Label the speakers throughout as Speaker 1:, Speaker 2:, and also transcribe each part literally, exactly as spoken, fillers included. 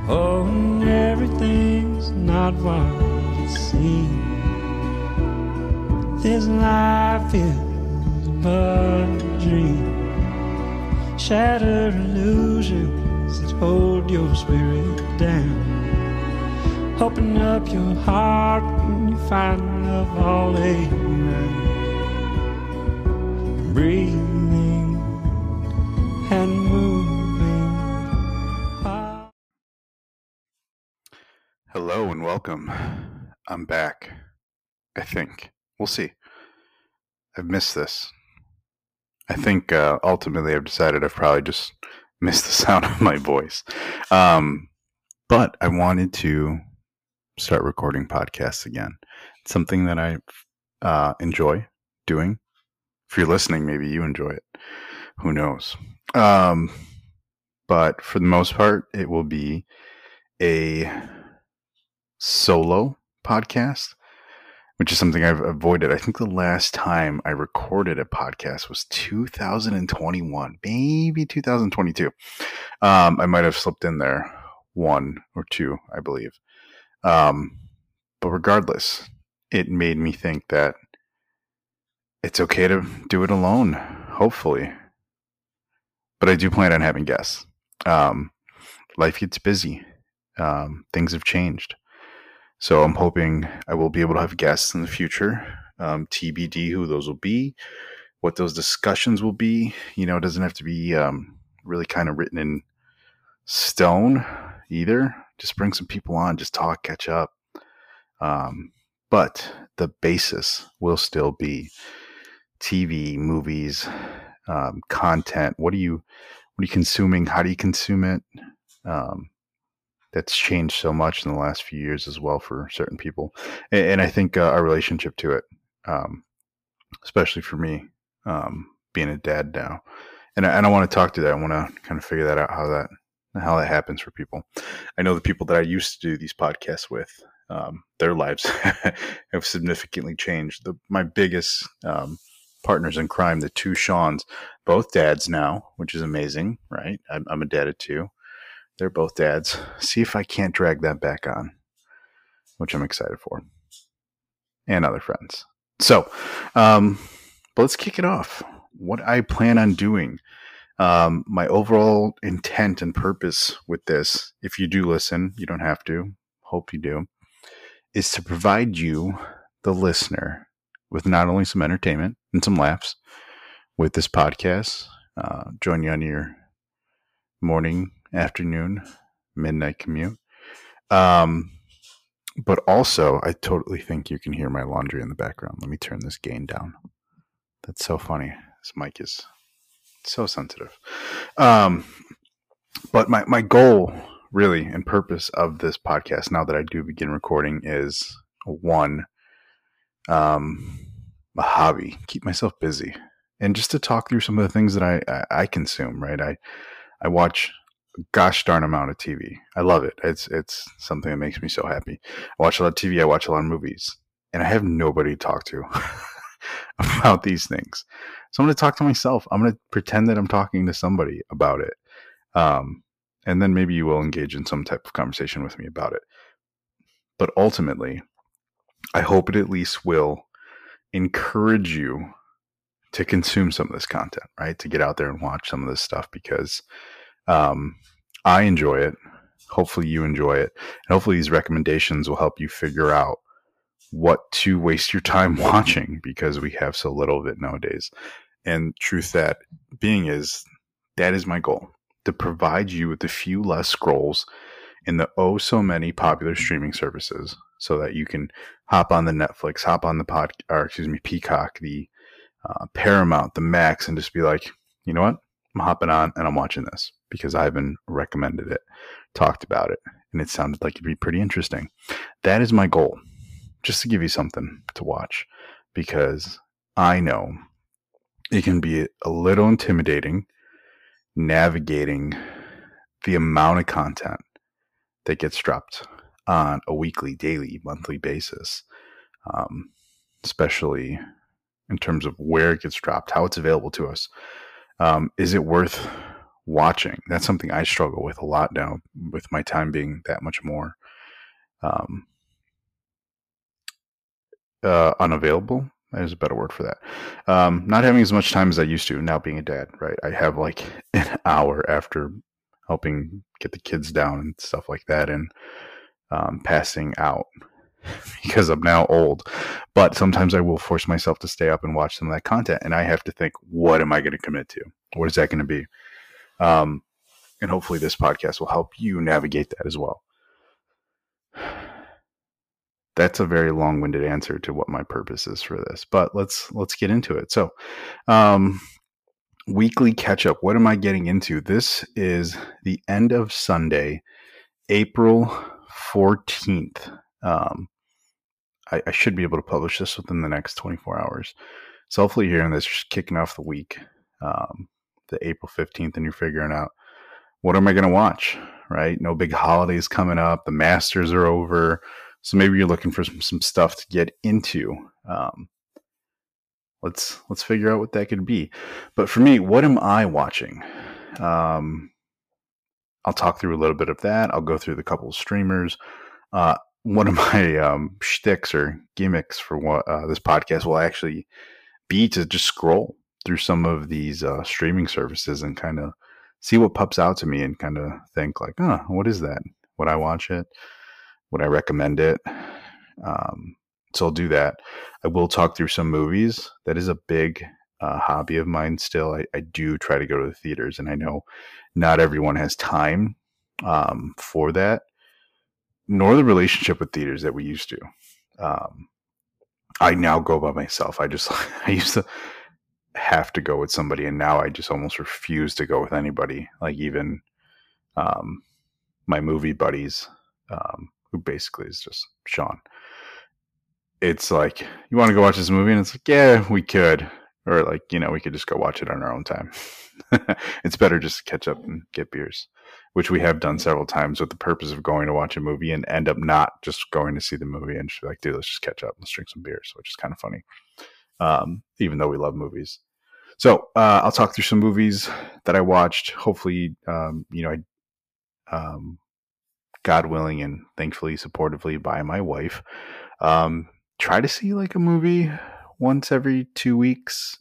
Speaker 1: Oh, and everything's not what it seems. This life is but a dream. Shattered illusions that hold your spirit down. Open up your heart and you find love all around. Breathing and moving. Ah.
Speaker 2: Hello and welcome. I'm back. I think. We'll see. I've missed this. I think uh, ultimately I've decided I've probably just missed the sound of my voice. Um, but I wanted to start recording podcasts again. It's something that I uh, enjoy doing. If you're listening, maybe you enjoy it. Who knows? Um, but for the most part, it will be a solo podcast, which is something I've avoided. I think the last time I recorded a podcast was two thousand twenty-one, maybe two thousand twenty-two. Um, I might have slipped in there one or two, I believe. Um, but regardless, it made me think that it's okay to do it alone, hopefully. But I do plan on having guests. Um, life gets busy. Um, things have changed. So I'm hoping I will be able to have guests in the future. Um, T B D who those will be, what those discussions will be. You know, it doesn't have to be um, really kind of written in stone either. Just bring some people on, just talk, catch up. Um, but the basis will still be T V, movies, um, content. What are you, what are you consuming? How do you consume it? Um, That's changed so much in the last few years as well for certain people. And, and I think uh, our relationship to it, um, especially for me, um, being a dad now. And I, and I want to talk to that. I want to kind of figure that out, how that how that happens for people. I know the people that I used to do these podcasts with, um, their lives have significantly changed. The, my biggest um, partners in crime, the two Seans, both dads now, which is amazing, right? I'm, I'm a dad of two. They're both dads. See if I can't drag that back on, which I'm excited for. And other friends. So, um, but let's kick it off. What I plan on doing. Um, my overall intent and purpose with this, if you do listen, you don't have to, hope you do, is to provide you, the listener, with not only some entertainment and some laughs with this podcast, uh, join you on your morning, afternoon, midnight commute. Um, but also, I totally think you can hear my laundry in the background. Let me turn this gain down. That's so funny. This mic is so sensitive. Um, but my, my goal, really, and purpose of this podcast, now that I do begin recording, is one, um, a hobby, keep myself busy, and just to talk through some of the things that I, I, I consume, right? I, I watch gosh darn amount of T V. I love it. It's it's something that makes me so happy. I watch a lot of T V. I watch a lot of movies, and I have nobody to talk to about these things. So I'm going to talk to myself. I'm going to pretend that I'm talking to somebody about it, um, and then maybe you will engage in some type of conversation with me about it. But ultimately, I hope it at least will encourage you to consume some of this content, right? To get out there and watch some of this stuff, because Um, I enjoy it. Hopefully you enjoy it. And hopefully these recommendations will help you figure out what to waste your time watching, because we have so little of it nowadays. And truth that being is, that is my goal, to provide you with a few less scrolls in the oh so many popular streaming services, so that you can hop on the Netflix, hop on the pod, or excuse me, Peacock, the uh, Paramount, the Max, and just be like, you know what? I'm hopping on and I'm watching this because Ivan recommended it, talked about it, and it sounded like it'd be pretty interesting. That is my goal, just to give you something to watch, because I know it can be a little intimidating navigating the amount of content that gets dropped on a weekly, daily, monthly basis, um, especially in terms of where it gets dropped, how it's available to us. Um, is it worth watching. That's something I struggle with a lot now, with my time being that much more um, uh, unavailable. There's a better word for that. Um, not having as much time as I used to now being a dad, right? I have like an hour after helping get the kids down and stuff like that, and um, passing out because I'm now old. But sometimes I will force myself to stay up and watch some of that content, and I have to think, what am I going to commit to? What is that going to be? Um, and hopefully this podcast will help you navigate that as well. That's a very long-winded answer to what my purpose is for this, but let's let's get into it. So, um, weekly catch-up. What am I getting into? This is the end of Sunday, April fourteenth. Um, I, I should be able to publish this within the next twenty-four hours. So hopefully you're hearing this, just kicking off the week, um, the April fifteenth, and you're figuring out, what am I going to watch, right? No big holidays coming up. The Masters are over. So maybe you're looking for some, some stuff to get into. Um, let's let's figure out what that could be. But for me, what am I watching? Um, I'll talk through a little bit of that. I'll go through the couple of streamers. Uh, one of my um, shticks or gimmicks for what uh, this podcast will actually be to just scroll through some of these uh, streaming services and kind of see what pops out to me and kind of think like, oh, what is that? Would I watch it? Would I recommend it? Um, so I'll do that. I will talk through some movies. That is a big uh, hobby of mine still. I, I do try to go to the theaters, and I know not everyone has time um, for that, nor the relationship with theaters that we used to. Um, I now go by myself. I just, I used to have to go with somebody, and now I just almost refuse to go with anybody, like even um, my movie buddies, um, who basically is just Sean. It's like, you want to go watch this movie? And it's like, yeah, we could. Or like, you know, we could just go watch it on our own time. It's better just to catch up and get beers, which we have done several times with the purpose of going to watch a movie and end up not just going to see the movie and just be like, dude, let's just catch up. Let's drink some beers, which is kind of funny. Um, even though we love movies. So uh, I'll talk through some movies that I watched. Hopefully, um, you know, I, um, God willing and thankfully, supportively by my wife, um, try to see like a movie once every two weeks,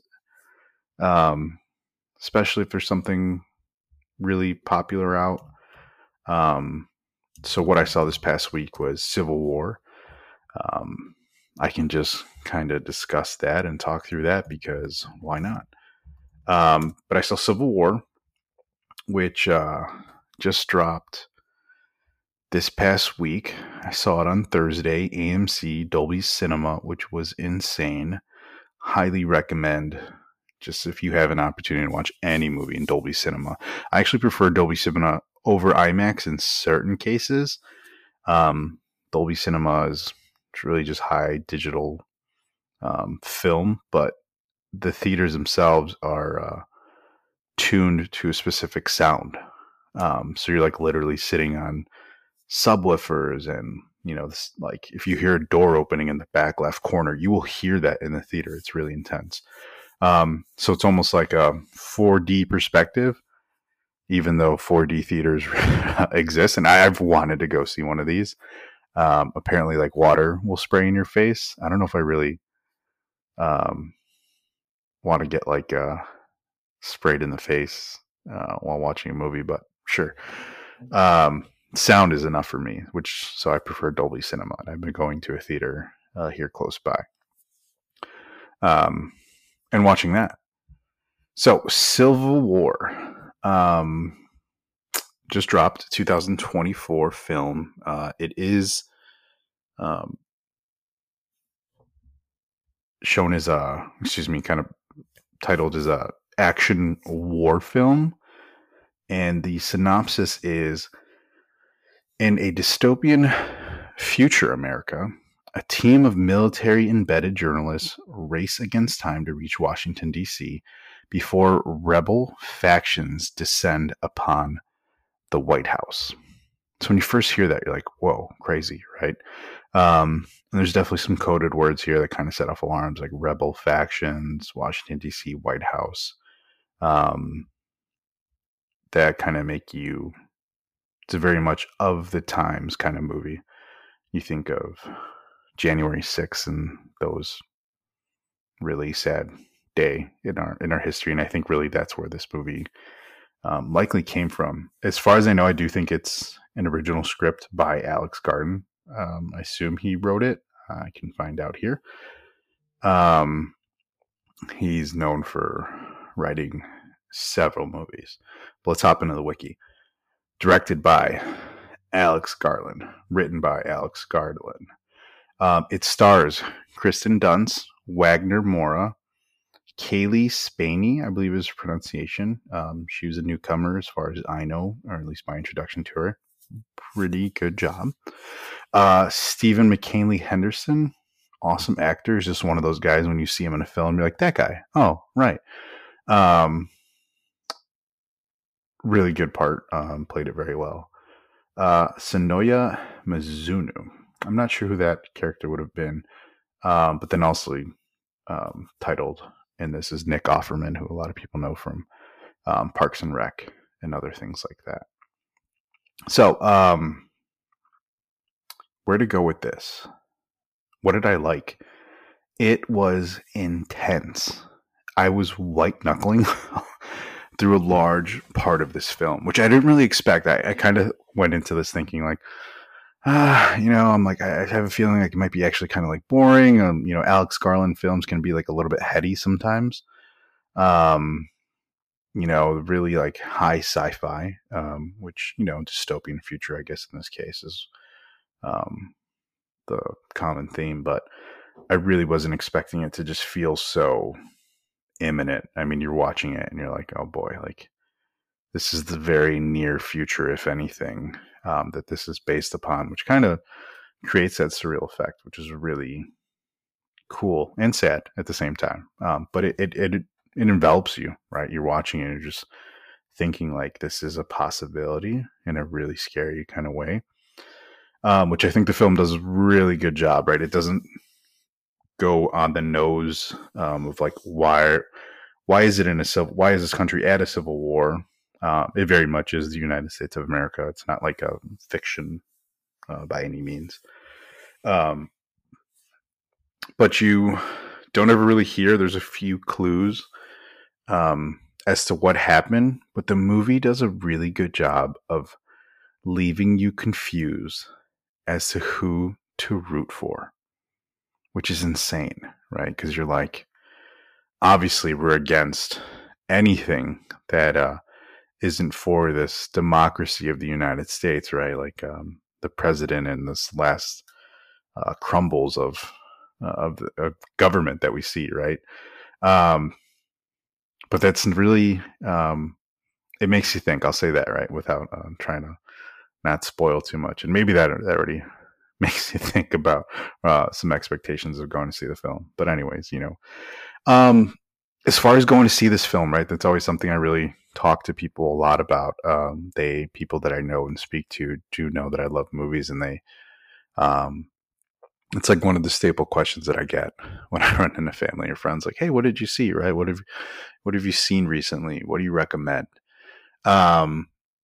Speaker 2: um, especially if there's something really popular out. Um, so what I saw this past week was Civil War. Um, I can just kind of discuss that and talk through that because why not? Um, but I saw Civil War, which uh, just dropped this past week. I saw it on Thursday, A M C Dolby Cinema, which was insane. Highly recommend, just if you have an opportunity to watch any movie in Dolby Cinema. I actually prefer Dolby Cinema over IMAX in certain cases. Um, Dolby Cinema is it's really just high digital um, film, but the theaters themselves are uh, tuned to a specific sound. Um, so you're like literally sitting on subwoofers, and you know, this, like if you hear a door opening in the back left corner, you will hear that in the theater. It's really intense. Um, so it's almost like a four D perspective, even though four D theaters exist. And I've wanted to go see one of these. Um, apparently, like water will spray in your face. I don't know if I really um, want to get like uh, sprayed in the face uh, while watching a movie, but sure. Um, sound is enough for me, which so I prefer Dolby Cinema. And I've been going to a theater uh, here close by, um, and watching that. So Civil War um, just dropped, two thousand twenty-four film. Uh, it is um, shown as a, excuse me, kind of titled as a action war film, and the synopsis is: in a dystopian future America, a team of military-embedded journalists race against time to reach Washington, D C before rebel factions descend upon the White House. So when you first hear that, you're like, whoa, crazy, right? Um, and there's definitely some coded words here that kind of set off alarms, like rebel factions, Washington, D C, White House. Um, that kind of make you, it's a very much of the times kind of movie. You think of January sixth and those really sad day in our in our history, and I think really that's where this movie um, likely came from. As far as I know, I do think it's an original script by Alex Garland. Um, I assume he wrote it. I can find out here. Um, he's known for writing several movies. But let's hop into the wiki. Directed by Alex Garland. Written by Alex Garland. Um, it stars Kristen Dunst, Wagner Moura, Kaylee Spaney, I believe is her pronunciation. Um, she was a newcomer as far as I know, or at least my introduction to her. Pretty good job. Uh, Stephen McKinley Henderson, awesome actor. Is just one of those guys when you see him in a film, you're like, that guy. Oh, right. Um, really good part. Um, played it very well. Uh, Sonoya Mizuno. I'm not sure who that character would have been, um, but then also um, titled in this is Nick Offerman, who a lot of people know from um, Parks and Rec and other things like that. So, um, where to go with this? What did I like? It was intense. I was white knuckling through a large part of this film, which I didn't really expect. I, I kind of went into this thinking like, ah, you know, I'm like, I have a feeling like it might be actually kind of like boring. Um, you know, Alex Garland films can be like a little bit heady sometimes. Um, you know, really like high sci-fi, um, which, you know, dystopian future, I guess in this case is um, the common theme, but I really wasn't expecting it to just feel so imminent. I mean, you're watching it and you're like, oh boy, like this is the very near future, if anything, um, that this is based upon, which kind of creates that surreal effect, which is really cool and sad at the same time. Um, but it, it, it, it envelops you, right? You're watching it and you're just thinking like this is a possibility in a really scary kind of way. Um, which I think the film does a really good job, right? It doesn't go on the nose um, of like why why is it in a civil why is this country at a civil war? Uh, it very much is the United States of America. It's not like a fiction uh, by any means. Um, but you don't ever really hear. There's a few clues um, as to what happened, but the movie does a really good job of leaving you confused as to who to root for, which is insane, right? Because you're like, obviously we're against anything that uh, isn't for this democracy of the United States, right? Like um, the president and this last uh, crumbles of uh, of, the, of government that we see, right? Um, but that's really, um, it makes you think. I'll say that, right, without uh, trying to not spoil too much. And maybe that, that already makes you think about uh, some expectations of going to see the film. But anyways, you know, um, as far as going to see this film, right, that's always something I really talk to people a lot about. Um, they, people that I know and speak to do know that I love movies, and they, um, it's like one of the staple questions that I get when I run into family or friends, like, hey, what did you see? Right. What have, what have you seen recently? What do you recommend? Um,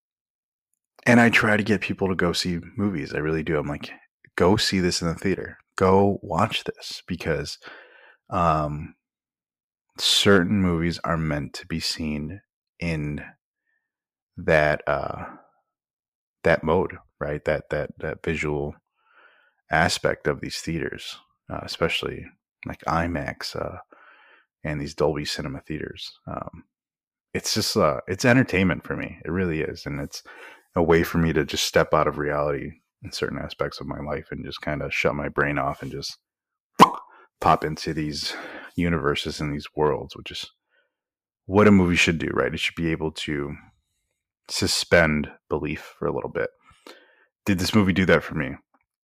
Speaker 2: and I try to get people to go see movies. I really do. I'm like, go see this in the theater. Go watch this, because um, certain movies are meant to be seen in that uh, that mode, right? That that that visual aspect of these theaters, uh, especially like IMAX uh, and these Dolby Cinema theaters. Um, it's just uh, it's entertainment for me. It really is, and it's a way for me to just step out of reality in certain aspects of my life and just kind of shut my brain off and just pop into these universes and these worlds, which is what a movie should do, right? It should be able to suspend belief for a little bit. Did this movie do that for me?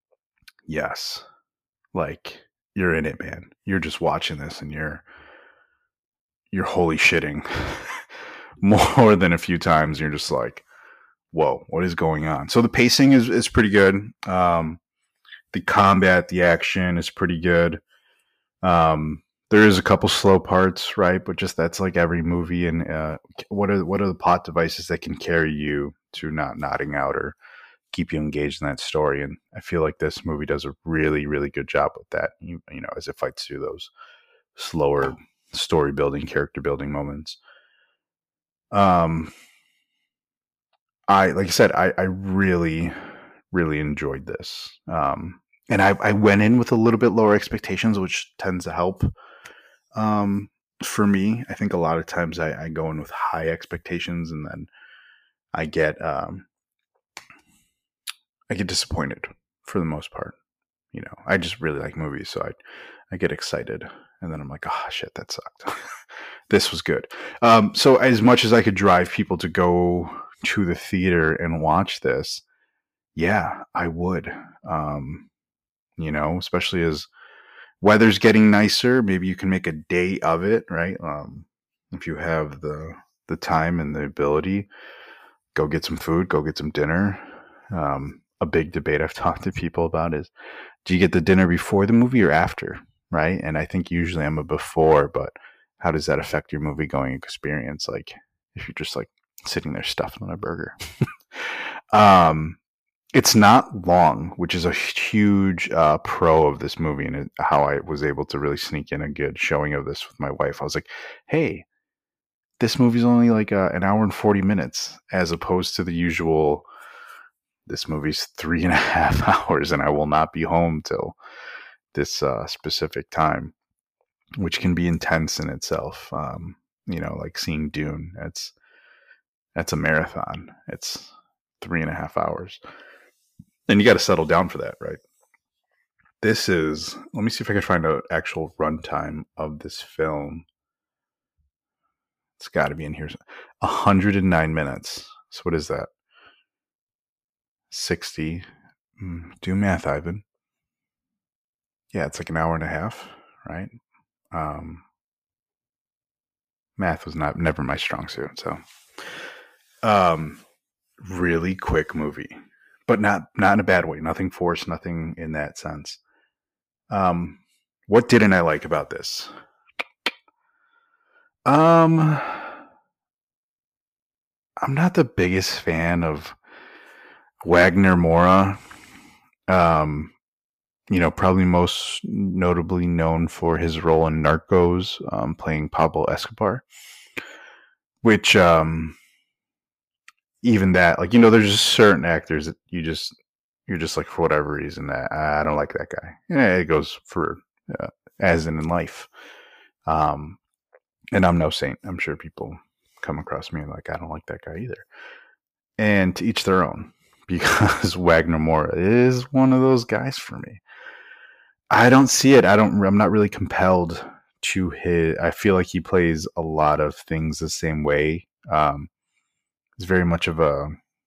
Speaker 2: Yes. Like, you're in it, man. You're just watching this and you're you're holy shitting more than a few times. You're just like, whoa, what is going on? So the pacing is, is pretty good. Um, the combat, the action is pretty good. Um, there is a couple slow parts, right? But just that's like every movie. And uh, what are what are the plot devices that can carry you to not nodding out or keep you engaged in that story? And I feel like this movie does a really, really good job with that. You, you know, as it fights through those slower story building, character building moments. Um, I like I said, I, I really, really enjoyed this. Um, and I, I went in with a little bit lower expectations, which tends to help. Um, for me, I think a lot of times I, I go in with high expectations and then I get um, I get disappointed for the most part. You know, I just really like movies, so I I get excited and then I'm like, oh shit, that sucked. This was good. Um, so as much as I could drive people to go to the theater and watch this, yeah, I would. Um, you know, especially as weather's getting nicer, maybe you can make a day of it, right? Um, if you have the the time and the ability, go get some food, go get some dinner. Um, a big debate I've talked to people about is, do you get the dinner before the movie or after, right? And I think usually I'm a before, but how does that affect your movie going experience? Like if you're just like sitting there stuffed on a burger. um, it's not long, which is a huge uh, pro of this movie, and it, how I was able to really sneak in a good showing of this with my wife. I was like, hey, this movie's only like uh, an hour and forty minutes, as opposed to the usual, this movie's three and a half hours, and I will not be home till this uh, specific time, which can be intense in itself. Um, you know, like seeing Dune, it's that's a marathon. It's three and a half hours. And you got to settle down for that, right? This is, let me see if I can find an actual runtime of this film. It's got to be in here. one hundred nine minutes. So what is that? sixty. Do math, Ivan. Yeah, it's like an hour and a half, right? Um, math was not never my strong suit. So, um, really quick movie, but not not in a bad way. Nothing forced. Nothing in that sense. Um, what didn't I like about this? Um, I'm not the biggest fan of Wagner Moura. Um, you know, probably most notably known for his role in Narcos, um, playing Pablo Escobar. Which, um, even that, like, you know, there's just certain actors that you just, you're just like, for whatever reason, I, I don't like that guy. Yeah, it goes for, uh, as in in life. Um, and I'm no saint. I'm sure people come across me and like, I don't like that guy either. And to each their own, because Wagner Moura is one of those guys for me. I don't see it. I don't, I'm not really compelled to his, I feel like he plays a lot of things the same way. Um, he's very much of a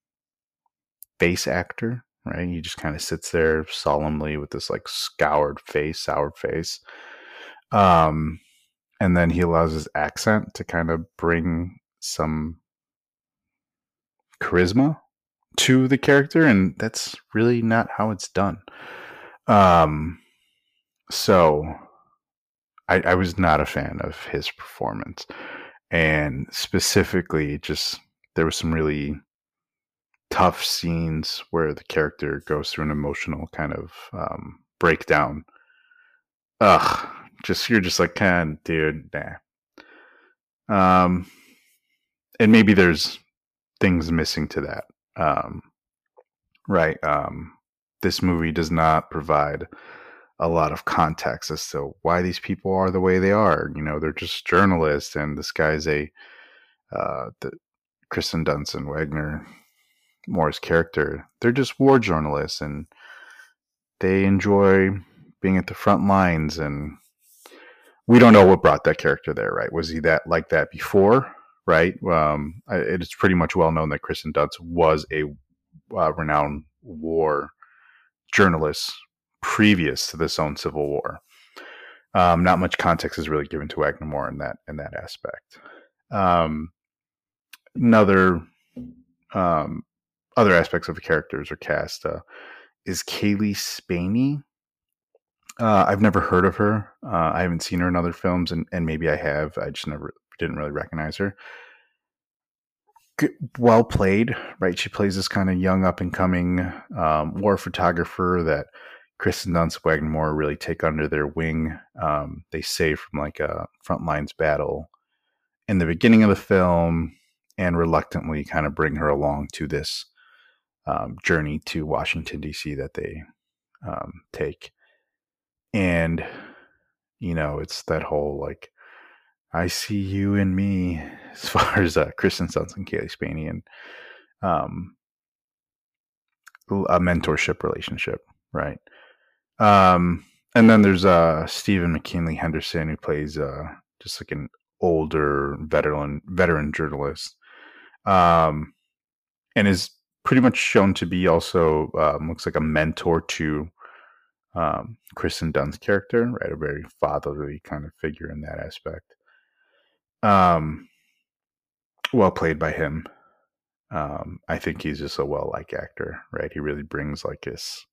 Speaker 2: face actor, right? He just kind of sits there solemnly with this like scoured face, soured face. Um, and then he allows his accent to kind of bring some charisma to the character, and that's really not how it's done. Um, so I, I was not a fan of his performance, and specifically, just there was some really tough scenes where the character goes through an emotional kind of um, breakdown. Ugh, just you're just like, kind dude, nah. Um, and maybe there's things missing to that. Um, right. Um, this movie does not provide a lot of context as to why these people are the way they are. You know, they're just journalists, and this guy's a uh, the Kristen Dunst, Wagner Moura's character. They're just war journalists, and they enjoy being at the front lines. And we don't know what brought that character there, right? Was he that like that before? Right. Um, it's pretty much well known that Kristen Dunst was a uh, renowned war journalist previous to this own civil war. Um, not much context is really given to Wagner Moura in that in that aspect. Um, another um, other aspects of the characters or cast uh, is Kaylee Spaney. Uh, I've never heard of her. Uh, I haven't seen her in other films, and, and maybe I have. I just never didn't really recognize her. Good, well played, right? She plays this kind of young up and coming um, war photographer that Kristen Dunst, Wagner Moore really take under their wing. Um, they save from like a front lines battle in the beginning of the film, and reluctantly kind of bring her along to this um, journey to Washington D C that they um, take. And you know, it's that whole like I see you and me as far as uh, Kristen Dunst and Kaylee Spaney, and um, a mentorship relationship, right? Um, and then there's uh, Stephen McKinley Henderson, who plays uh, just like an older veteran veteran journalist, um, and is pretty much shown to be also um, looks like a mentor to um, Kristen Dunst's character, right? A very fatherly kind of figure in that aspect. Um, well played by him. Um, I think he's just a well liked actor, right? He really brings like this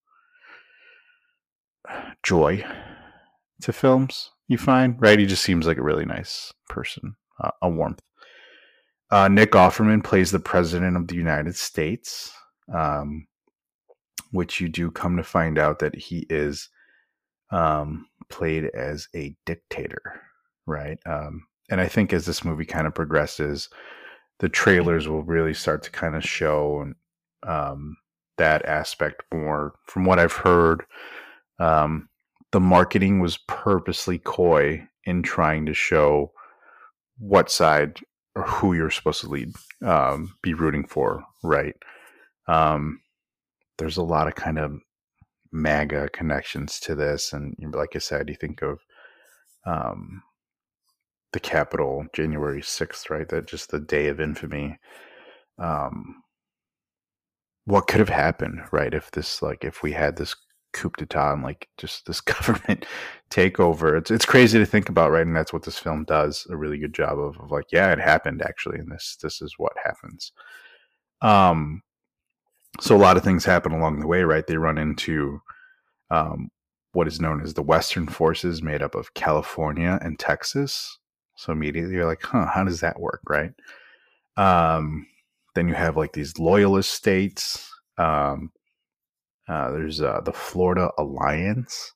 Speaker 2: joy to films, you find, right? He just seems like a really nice person, uh, a warmth. Uh, Nick Offerman plays the President of the United States, um, which you do come to find out that he is um, played as a dictator, right? Um, and I think as this movie kind of progresses, the trailers will really start to kind of show um, that aspect more. From what I've heard, um, the marketing was purposely coy in trying to show what side or who you're supposed to lead, um, be rooting for, right? Um, there's a lot of kind of MAGA connections to this, and like I said, you think of um, the Capitol, January sixth, right? That just the day of infamy. Um, what could have happened, right? If this, like, if we had this coup d'etat and like just this government takeover, it's it's crazy to think about, right? And that's what this film does a really good job of, of like, yeah, it happened actually, and this this is what happens. Um, so a lot of things happen along the way, right? They run into um, what is known as the Western forces, made up of California and Texas. So immediately you're like, huh, how does that work, right? Um, then you have like these loyalist states. Um, uh, there's uh, the Florida Alliance.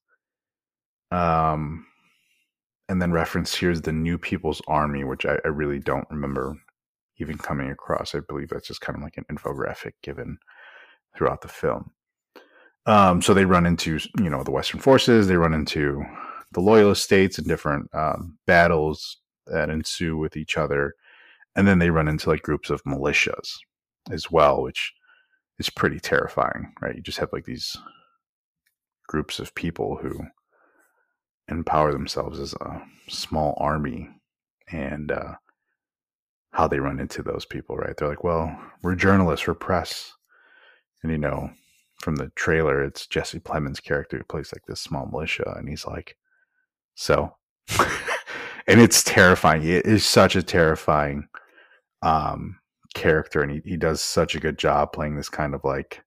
Speaker 2: Um, and then reference here is the New People's Army, which I, I really don't remember even coming across. I believe that's just kind of like an infographic given throughout the film. Um, so they run into, you know, the Western forces, they run into the loyalist states and different um, battles that ensue with each other. And then they run into like groups of militias as well, which is pretty terrifying, right? You just have like these groups of people who empower themselves as a small army, and uh, how they run into those people, right? They're like, well, we're journalists, we're press. And, you know, from the trailer, it's Jesse Plemons' character who plays like this small militia, and he's like, so, and it's terrifying. It is such a terrifying um, character, and he, he does such a good job playing this kind of like,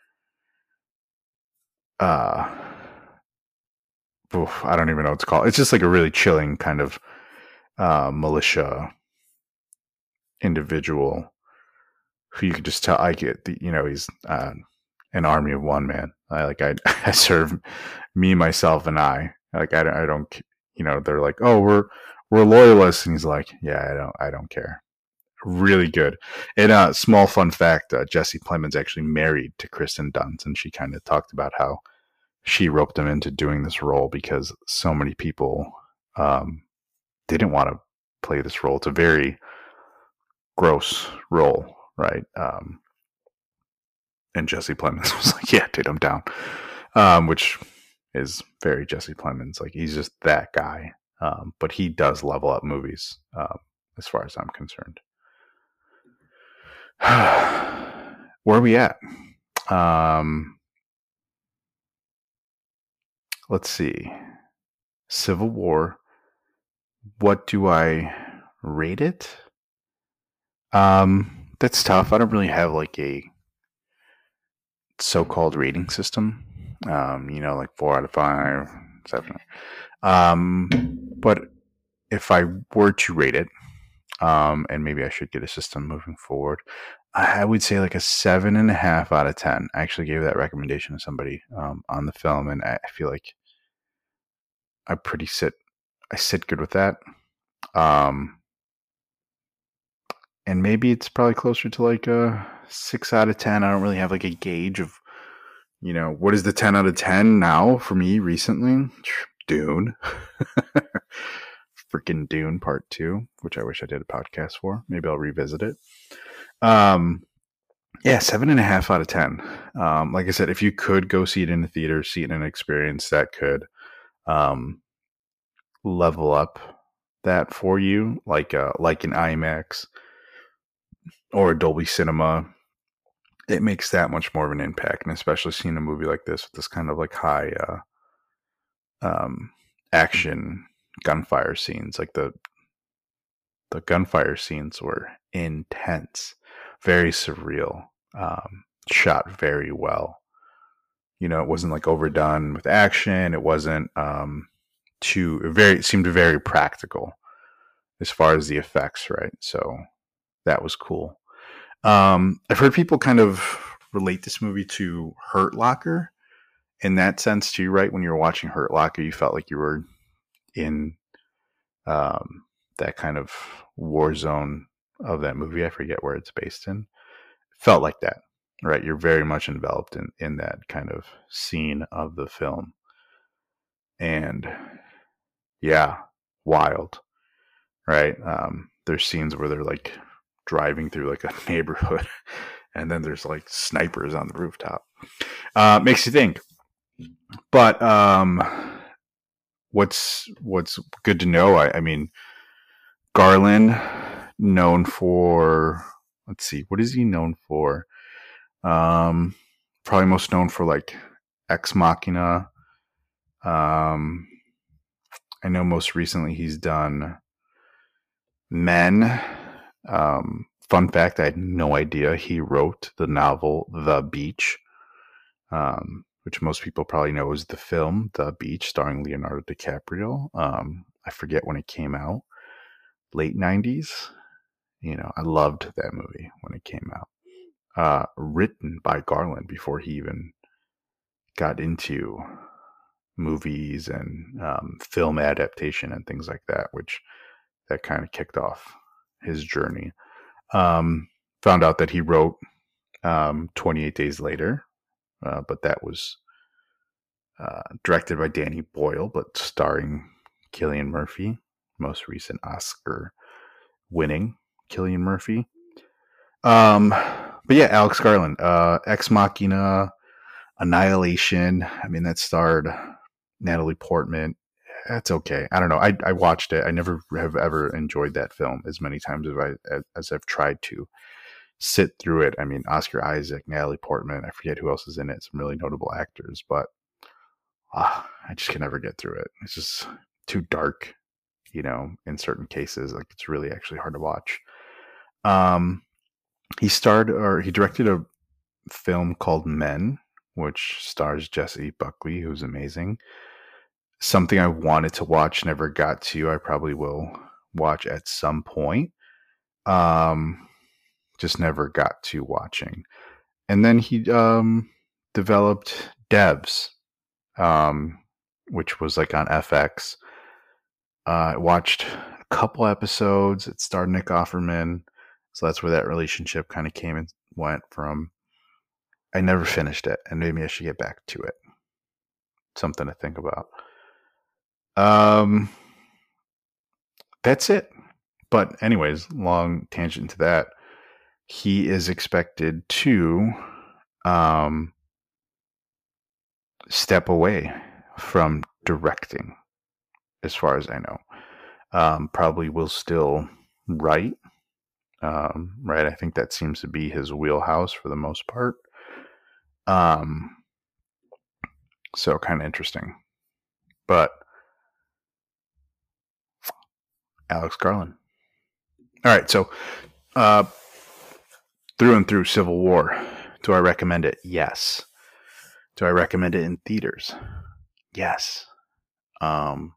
Speaker 2: uh, oof, I don't even know what to call it. It's just like a really chilling kind of uh, militia individual who you could just tell, I get the, you know, he's uh, an army of one man. I like, I, I serve me, myself, and I. Like, I don't, I don't, you know, they're like, oh, we're, we're loyalists. And he's like, yeah, I don't, I don't care. Really good. And a uh, small fun fact, uh, Jesse Plemons actually married to Kristen Dunst, and she kind of talked about how she roped him into doing this role because so many people um, didn't want to play this role. It's a very gross role, right? Um, and Jesse Plemons was like, yeah, dude, I'm down. Um, which is very Jesse Plemons. Like, he's just that guy. Um, but he does level up movies, uh, as far as I'm concerned. Where are we at? Um, let's see. Civil War. What do I rate it? Um, that's tough. I don't really have like a so-called rating system. Um, you know, like four out of five, seven. Um, but if I were to rate it, um, and maybe I should get a system moving forward, I would say like a seven and a half out of ten. I actually gave that recommendation to somebody um, on the film, and I feel like I pretty sit I sit good with that. Um, and maybe it's probably closer to like a six out of ten. I don't really have like a gauge of, you know, what is the ten out of ten now for me recently? Dune. Freaking Dune Part two, which I wish I did a podcast for. Maybe I'll revisit it. Um, yeah, seven and a half out of ten. Um, like I said, if you could go see it in the theater, see it in an experience that could um, level up that for you, like uh, like an IMAX or a Dolby Cinema, it makes that much more of an impact. And especially seeing a movie like this with this kind of like high uh, um, action gunfire scenes, like the the gunfire scenes were intense, very surreal, um, shot very well. You know, it wasn't like overdone with action. It wasn't um, too very. It seemed very practical as far as the effects, right? So that was cool. Um, I've heard people kind of relate this movie to Hurt Locker in that sense too, right? When you were watching Hurt Locker, you felt like you were in um, that kind of war zone of that movie. I forget where it's based in. It felt like that, right? You're very much enveloped in, in that kind of scene of the film. And yeah, wild, right? Um, there's scenes where they're like driving through like a neighborhood and then there's like snipers on the rooftop. Uh, makes you think. But um, what's what's good to know, I, I mean, Garland, known for, let's see, what is he known for? Um, probably most known for like Ex Machina. Um, I know most recently he's done Men. Um, fun fact, I had no idea he wrote the novel The Beach, um, which most people probably know is the film The Beach starring Leonardo DiCaprio. Um, I forget when it came out. Late nineties. You know, I loved that movie when it came out. Uh, written by Garland before he even got into movies and um, film adaptation and things like that, which that kind of kicked off his journey. Um, found out that he wrote um, twenty-eight Days Later, uh, but that was uh, directed by Danny Boyle, but starring Cillian Murphy, most recent Oscar winning Cillian Murphy. Um, but yeah, Alex Garland, uh, Ex Machina, Annihilation. I mean, that starred Natalie Portman. That's okay. I don't know. I I watched it. I never have ever enjoyed that film as many times as I as I've tried to sit through it. I mean, Oscar Isaac, Natalie Portman. I forget who else is in it. Some really notable actors, but uh, I just can never get through it. It's just too dark, you know. In certain cases, like it's really actually hard to watch. Um, he starred or he directed a film called Men, which stars Jessie Buckley, who's amazing. Something I wanted to watch, never got to. I probably will watch at some point. Um, just never got to watching. And then he um, developed Devs, um, which was like on F X. Uh, I watched a couple episodes. It starred Nick Offerman. So that's where that relationship kind of came and went from. I never finished it, and maybe I should get back to it. Something to think about. Um, that's it. But anyways, long tangent to that. He is expected to um, step away from directing, as far as I know. Um, probably will still write. Um, right, I think that seems to be his wheelhouse for the most part. Um, so kind of interesting. But Alex Garland. All right, so uh, through and through Civil War. Do I recommend it? Yes. Do I recommend it in theaters? Yes. Um,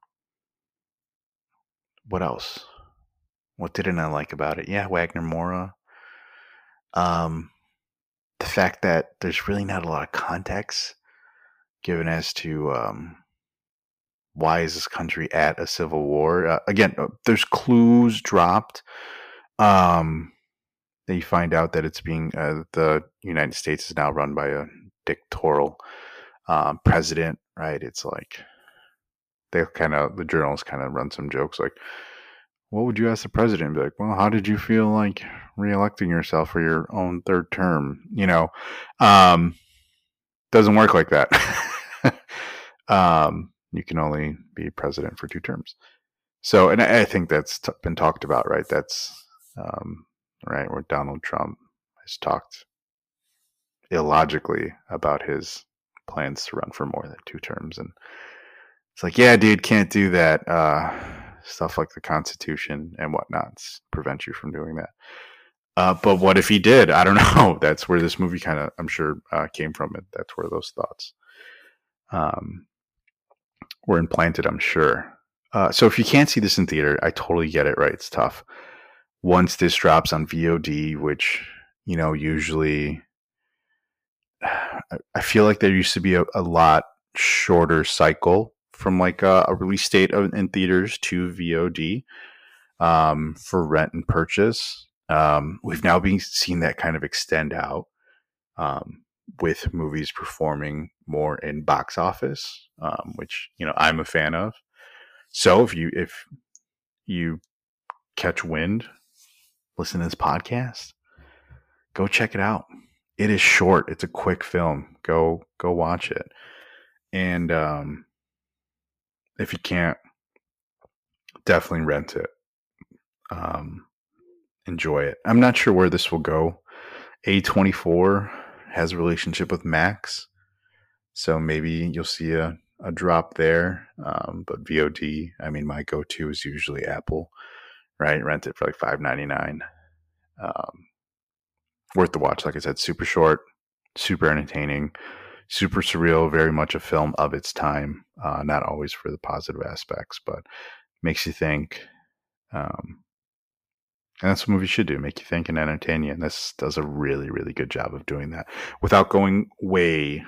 Speaker 2: what else? What didn't I like about it? Yeah, Wagner Moura. Um, the fact that there's really not a lot of context given as to um, why is this country at a civil war. Uh, again, uh, there's clues dropped. Um, that you find out that it's being uh, the United States is now run by a dictatorial um, president, right? It's like they kind of the journalists kind of run some jokes like, "What would you ask the president?" Be like, "Well, how did you feel like reelecting yourself for your own third term?" You know, um, doesn't work like that. um, you can only be president for two terms. So, and I, I think that's t- been talked about, right? That's um, right where Donald Trump has talked illogically about his plans to run for more than two terms, and it's like, yeah, dude, can't do that. Uh, stuff like the Constitution and whatnot prevent you from doing that. Uh, but what if he did? I don't know. That's where this movie kind of, I'm sure, uh, came from. It. That's where those thoughts um, were implanted, I'm sure. Uh, so if you can't see this in theater, I totally get it, right? It's tough. Once this drops on V O D, which, you know, usually I feel like there used to be a, a lot shorter cycle from like a, a release date of, in theaters to V O D um, for rent and purchase. Um, we've now been seeing that kind of extend out um, with movies performing more in box office, um, which, you know, I'm a fan of. So if you if you catch wind, listen to this podcast, go check it out. It is short. It's a quick film. Go go watch it. And um, if you can't, definitely rent it. Um, enjoy it. I'm not sure where this will go. A twenty-four has a relationship with Max, so maybe you'll see a, a drop there. Um, but V O D, I mean, my go-to is usually Apple, right? Rent it for like five ninety-nine. Um, worth the watch. Like I said, super short, super entertaining, super surreal, very much a film of its time. Uh, not always for the positive aspects, but makes you think. Um, and that's what movies should do, make you think and entertain you. And this does a really, really good job of doing that without going way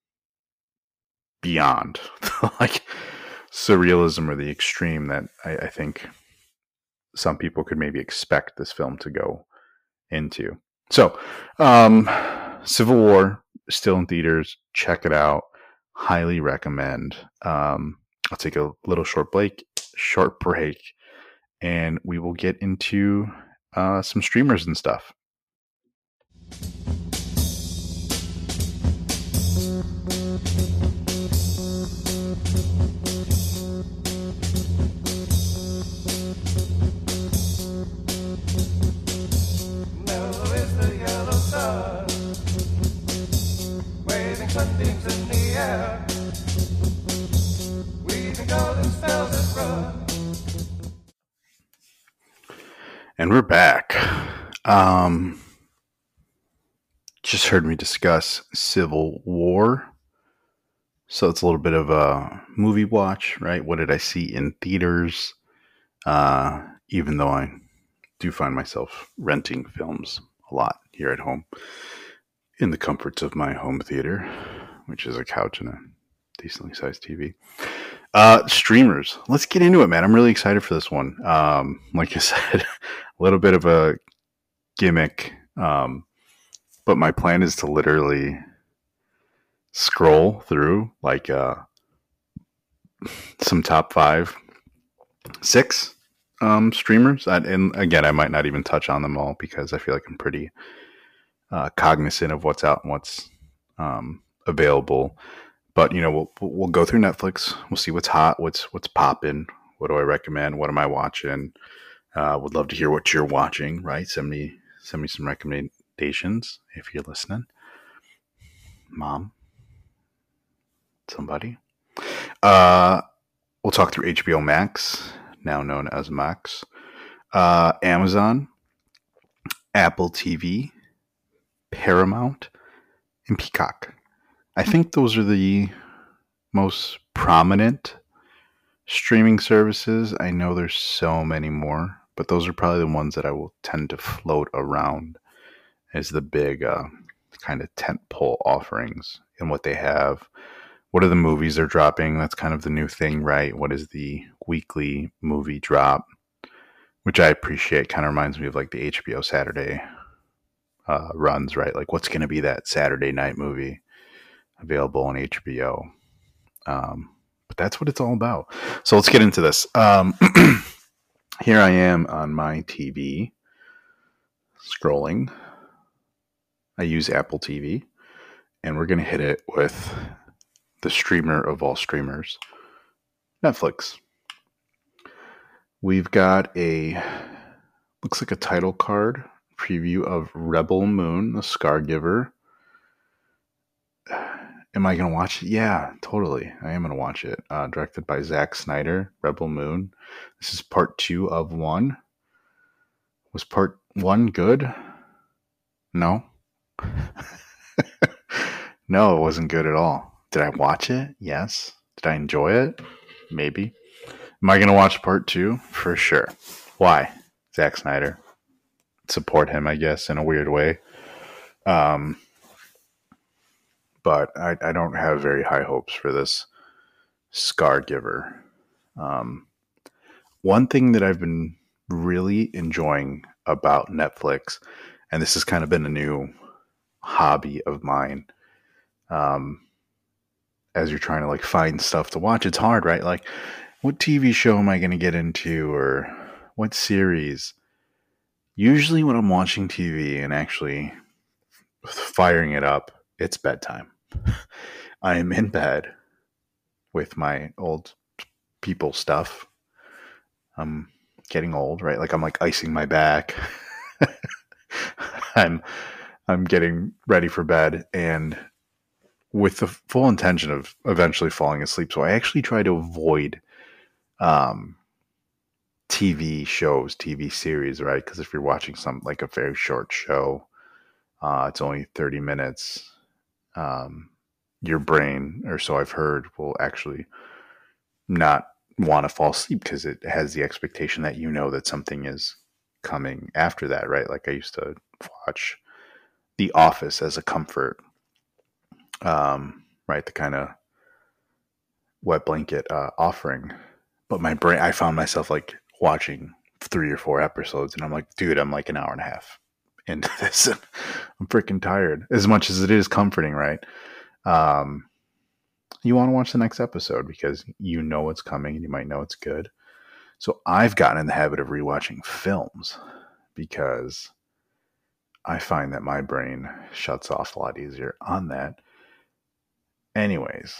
Speaker 2: beyond like surrealism or the extreme that I, I think some people could maybe expect this film to go into. So, um, Civil War, still in theaters. Check it out. Highly recommend. Um, I'll take a little short break, short break, and we will get into uh, some streamers and stuff. And we're back. Um, just heard me discuss Civil War. So it's a little bit of a movie watch, right? What did I see in theaters? Uh, even though I do find myself renting films a lot here at home in the comforts of my home theater, which is a couch and a decently sized T V. Uh, streamers. Let's get into it, man. I'm really excited for this one. Um, like I said, a little bit of a gimmick. Um, but my plan is to literally scroll through like uh, some top five, six um, streamers. I, and again, I might not even touch on them all because I feel like I'm pretty uh, cognizant of what's out and what's um, available. But you know, we'll we'll go through Netflix. We'll see what's hot, what's what's popping. What do I recommend? What am I watching? Uh, would love to hear what you're watching. Right? Send me send me some recommendations if you're listening, Mom, somebody. Uh, we'll talk through H B O Max, now known as Max, uh, Amazon, Apple T V, Paramount, and Peacock. I think those are the most prominent Streaming services, I know there's so many more, but those are probably the ones that I will tend to float around as the big uh, kind of tentpole offerings and what they have. What are the movies they're dropping? That's kind of the new thing, right? What is the weekly movie drop? Which I appreciate. Kind of reminds me of like the H B O Saturday uh, runs, right? Like what's going to be that Saturday night movie available on H B O? Um, but that's what it's all about. So let's get into this. Um, here I am on my T V scrolling. I use Apple T V, and we're going to hit it with the streamer of all streamers, Netflix. We've got a, looks like a title card preview of Rebel Moon, the Scargiver. Am I going to watch it? Yeah, totally. I am going to watch it. Uh, directed by Zack Snyder, Rebel Moon. This is part two of one. Was part one good? No. No, it wasn't good at all. Did I watch it? Yes. Did I enjoy it? Maybe. Am I going to watch part two? For sure. Why? Zack Snyder. Support him, I guess, in a weird way. Um, but I, I don't have very high hopes for this Scargiver. Um, one thing that I've been really enjoying about Netflix, and this has kind of been a new hobby of mine, um, as you're trying to like find stuff to watch, it's hard, right? Like, what T V show am I going to get into, or what series? Usually when I'm watching T V and actually firing it up, it's bedtime. I am in bed with my old people stuff. I'm getting old, right? Like I'm like icing my back. I'm I'm getting ready for bed, and with the full intention of eventually falling asleep. So I actually try to avoid um, T V shows, T V series, right? Because if you're watching some like a very short show, uh, it's only thirty minutes. Um, your brain, or so I've heard, will actually not want to fall asleep because it has the expectation that you know that something is coming after that, right? Like I used to watch The Office as a comfort, um, right? The kind of wet blanket uh, offering. But my brain, I found myself like watching three or four episodes, and I'm like, dude, I'm like an hour and a half into this. And I'm freaking tired. As much as it is comforting, right? Um, you want to watch the next episode because you know it's coming and you might know it's good. So I've gotten in the habit of rewatching films because I find that my brain shuts off a lot easier on that. Anyways,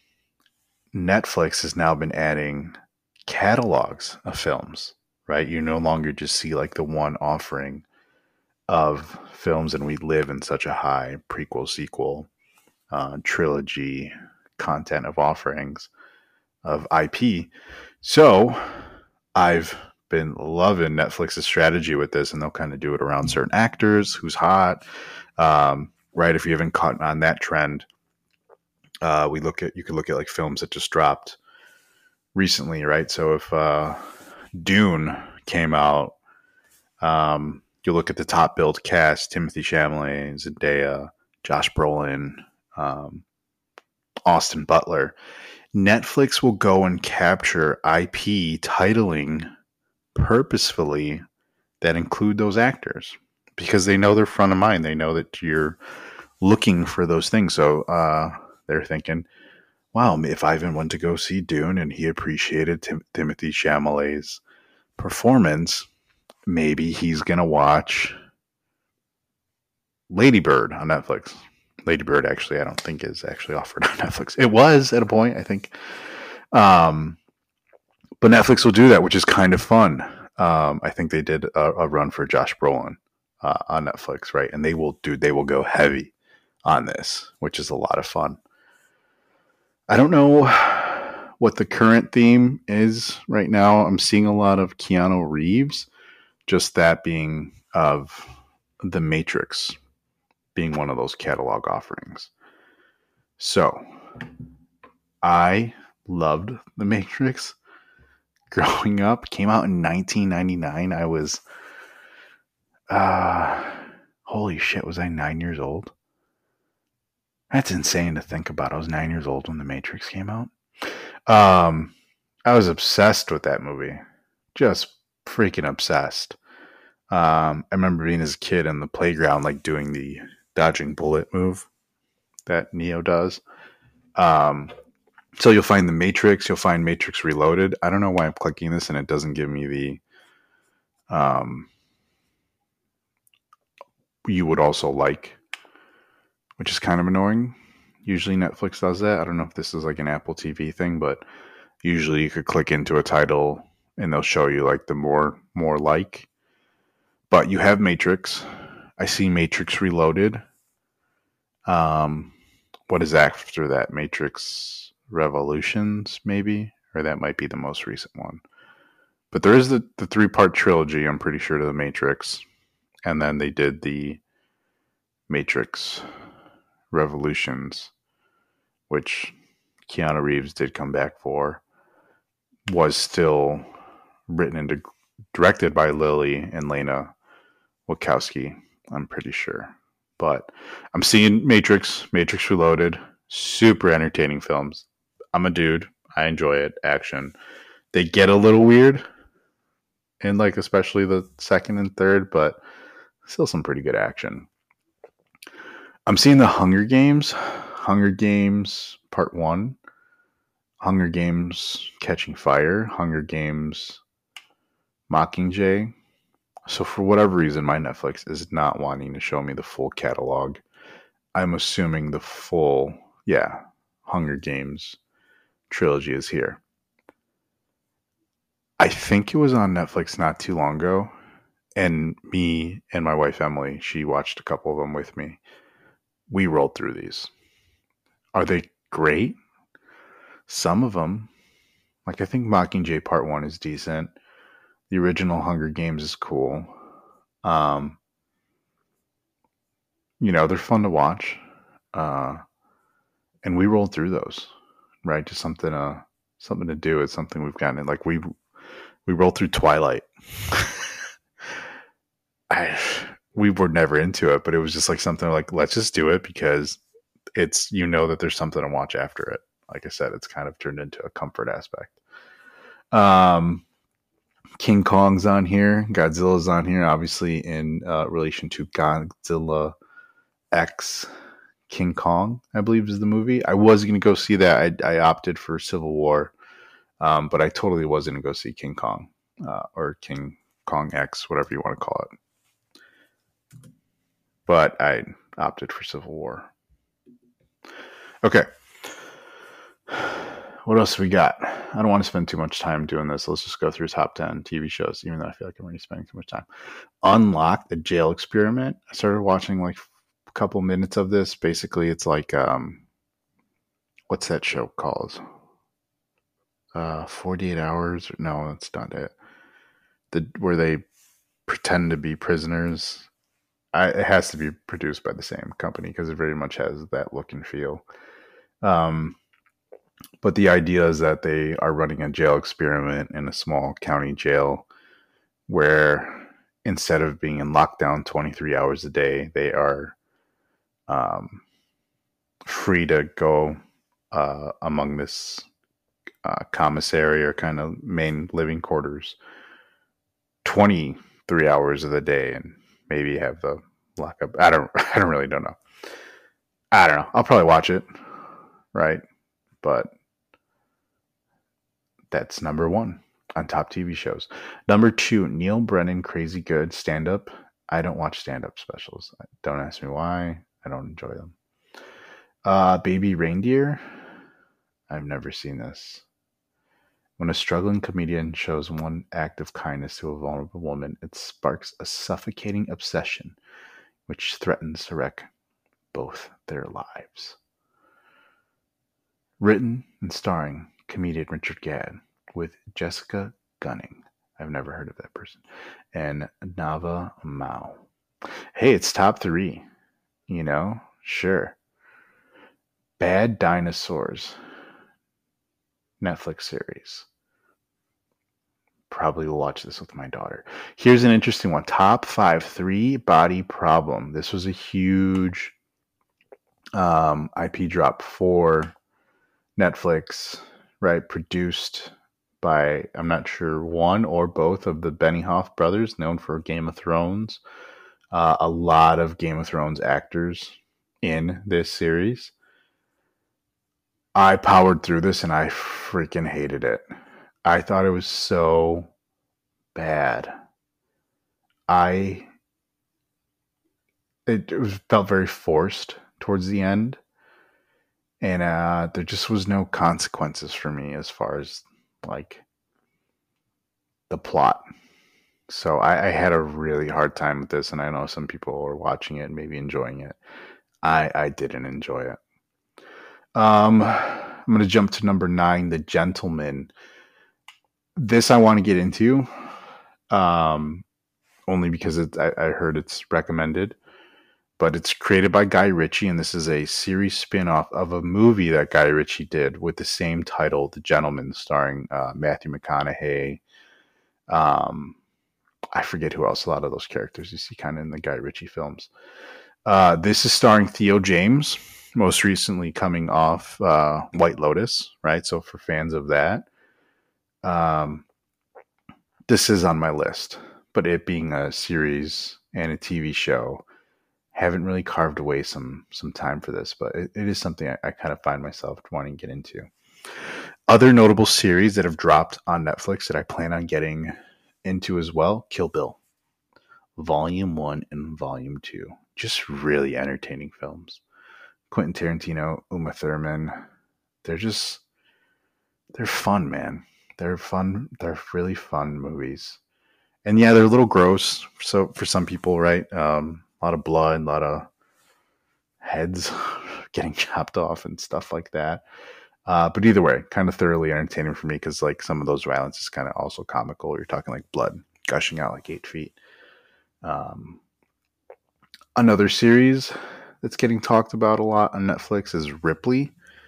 Speaker 2: Netflix has now been adding catalogs of films, right? You no longer just see like the one offering of films, and we live in such a high prequel, sequel, uh, trilogy content of offerings of I P. So I've been loving Netflix's strategy with this, and they'll kind of do it around certain actors, who's hot, um, right? If you haven't caught on that trend, uh, we look at you could look at like films that just dropped recently, right? So if uh, Dune came out, um, you look at the top billed cast: Timothée Chalamet, Zendaya, Josh Brolin, um, Austin Butler. Netflix will go and capture I P titling purposefully that include those actors because they know they're front of mind. They know that you're looking for those things. So uh, they're thinking, wow, if Ivan went to go see Dune and he appreciated Tim- Timothée Chalamet's performance, maybe he's going to watch Lady Bird on Netflix. Lady Bird, actually, I don't think is actually offered on Netflix. It was at a point, I think. Um, but Netflix will do that, which is kind of fun. Um, I think they did a, a run for Josh Brolin uh, on Netflix, right? And they will do, they will go heavy on this, which is a lot of fun. I don't know what the current theme is right now. I'm seeing a lot of Keanu Reeves, just that being of The Matrix being one of those catalog offerings. So I loved The Matrix. growing up. Came out in nineteen ninety-nine. I was, uh, holy shit, was I nine years old? That's insane to think about. I was nine years old when The Matrix came out. Um, I was obsessed with that movie. Just freaking obsessed. Um, I remember being as a kid in the playground, like doing the dodging bullet move that Neo does. Um, so you'll find The Matrix, you'll find Matrix Reloaded. I don't know why I'm clicking this and it doesn't give me the um, you would also like, which is kind of annoying. Usually Netflix does that. I don't know if this is like an Apple T V thing, but usually you could click into a title and they'll show you like the more more like. But you have Matrix. I see Matrix Reloaded. Um, what is after that? Matrix Revolutions, maybe? Or that might be the most recent one. But there is the, the three-part trilogy, I'm pretty sure, to The Matrix. And then they did the Matrix Revolutions, which Keanu Reeves did come back for. Was still written and directed by Lily and Lena Wachowski, I'm pretty sure. But I'm seeing Matrix, Matrix Reloaded, super entertaining films. I'm a dude. I enjoy it. Action. They get a little weird in like especially the second and third, but still some pretty good action. I'm seeing the Hunger Games. Hunger Games Part one. Hunger Games Catching Fire. Hunger Games Mockingjay. So for whatever reason, my Netflix is not wanting to show me the full catalog. I'm assuming the full, yeah, Hunger Games trilogy is here. I think it was on Netflix not too long ago. And me and my wife, Emily, she watched a couple of them with me. We rolled through these. Are they great? Some of them. Like, I think Mockingjay Part one is decent. The original Hunger Games is cool. Um, you know, they're fun to watch. Uh, and we rolled through those, right? Just something, uh, something to do. It's something we've gotten. Like we, we rolled through Twilight. I, we were never into it, but it was just like something like, let's just do it because it's, you know, that there's something to watch after it. Like I said, it's kind of turned into a comfort aspect. Um, King Kong's on here. Godzilla's on here, obviously in uh, relation to Godzilla X King Kong, I believe is the movie. I was going to go see that. I, I opted for Civil War, um, but I totally was going to go see King Kong uh, or King Kong X, whatever you want to call it. But I opted for Civil War. Okay. What else we got? I don't want to spend too much time doing this. Let's just go through top ten T V shows, even though I feel like I'm already spending too much time. Unlock the Jail Experiment. I started watching like a couple minutes of this. Basically, it's like, um, what's that show called? Uh, forty-eight hours? No, that's not it. The where they pretend to be prisoners. I, it has to be produced by the same company because it very much has that look and feel. Um, But the idea is that they are running a jail experiment in a small county jail where instead of being in lockdown twenty-three hours a day, they are um, free to go uh, among this uh, commissary or kind of main living quarters twenty-three hours of the day and maybe have the lockup. I don't, I don't really don't know. I don't know. I'll probably watch it. Right. But that's number one on top T V shows. Number two, Neil Brennan, Crazy Good, stand-up. I don't watch stand-up specials. Don't ask me why. I don't enjoy them. Uh, Baby Reindeer. I've never seen this. When a struggling comedian shows one act of kindness to a vulnerable woman, it sparks a suffocating obsession which threatens to wreck both their lives. Written and starring comedian Richard Gadd with Jessica Gunning. I've never heard of that person. And Nava Mao. Hey, it's top three. You know? Sure. Bad Dinosaurs. Netflix series. probably will watch this with my daughter. Here's an interesting one. Top five, Three Body Problem. This was a huge um, I P drop for Netflix, right? Produced by, I'm not sure, one or both of the Benioff brothers, known for Game of Thrones. Uh, a lot of Game of Thrones actors in this series. I powered through this and I freaking hated it. I thought it was so bad. I it, it was, felt very forced towards the end, and uh, there just was no consequences for me as far as like the plot. So I, I had a really hard time with this, and I know some people are watching it and maybe enjoying it. I I didn't enjoy it. Um, I'm gonna jump to number nine, The Gentleman. This I want to get into, um, only because it, I, I heard it's recommended. But it's created by Guy Ritchie, and this is a series spin-off of a movie that Guy Ritchie did with the same title, The Gentleman, starring uh, Matthew McConaughey. Um, I forget who else. A lot of those characters you see kind of in the Guy Ritchie films. Uh, this is starring Theo James, most recently coming off uh, White Lotus, right? So for fans of that, um, this is on my list. But it being a series and a T V show, haven't really carved away some some time for this, but it, it is something I, I kind of find myself wanting to get into. Other notable series that have dropped on Netflix that I plan on getting into as well: Kill Bill, Volume One and Volume Two, just really entertaining films. Quentin Tarantino, Uma Thurman, they're just they're fun, man. They're fun. They're really fun movies, and yeah, they're a little gross. So for some people, right? Um, a lot of blood, a lot of heads getting chopped off and stuff like that. Uh, but either way, kind of thoroughly entertaining for me because like some of those violence is kind of also comical. You're talking like blood gushing out like eight feet. Um, another series that's getting talked about a lot on Netflix is Ripley,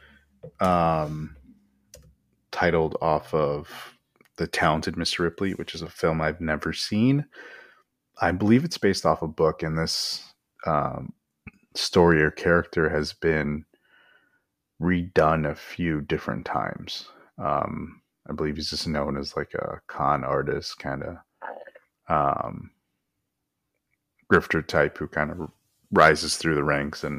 Speaker 2: um, titled off of The Talented Mister Ripley, which is a film I've never seen. I believe it's based off a book, and this um, story or character has been redone a few different times. Um, I believe he's just known as like a con artist, kind of um, grifter type who kind of rises through the ranks and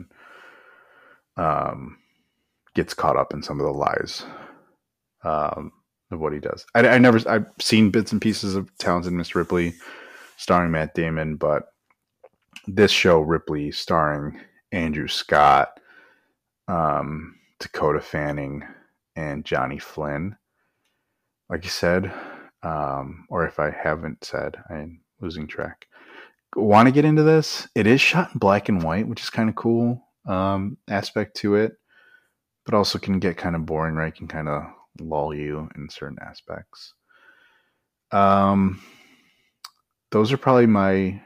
Speaker 2: um, gets caught up in some of the lies um, of what he does. I, I never, I've seen bits and pieces of Talented Mister Ripley starring Matt Damon, but this show, Ripley, starring Andrew Scott, um, Dakota Fanning, and Johnny Flynn. Like you said, um, or if I haven't said, I'm losing track. Want to get into this? It is shot in black and white, which is kind of cool um, aspect to it, but also can get kind of boring, right? Can kind of lull you in certain aspects. Um, those are probably my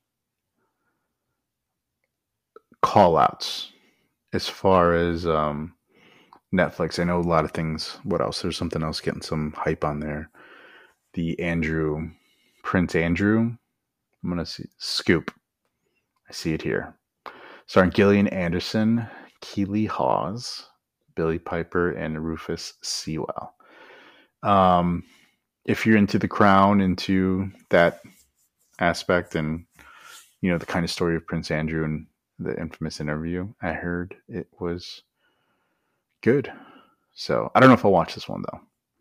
Speaker 2: call outs as far as um, Netflix. I know a lot of things. What else? There's something else getting some hype on there. The Andrew, Prince Andrew. I'm going to see Scoop. I see it here. Starring Gillian Anderson, Keely Hawes, Billy Piper, and Rufus Sewell. Um, if you're into The Crown, into that aspect, and you know the kind of story of Prince Andrew and the infamous interview, I heard it was good. So I don't know if I'll watch this one though,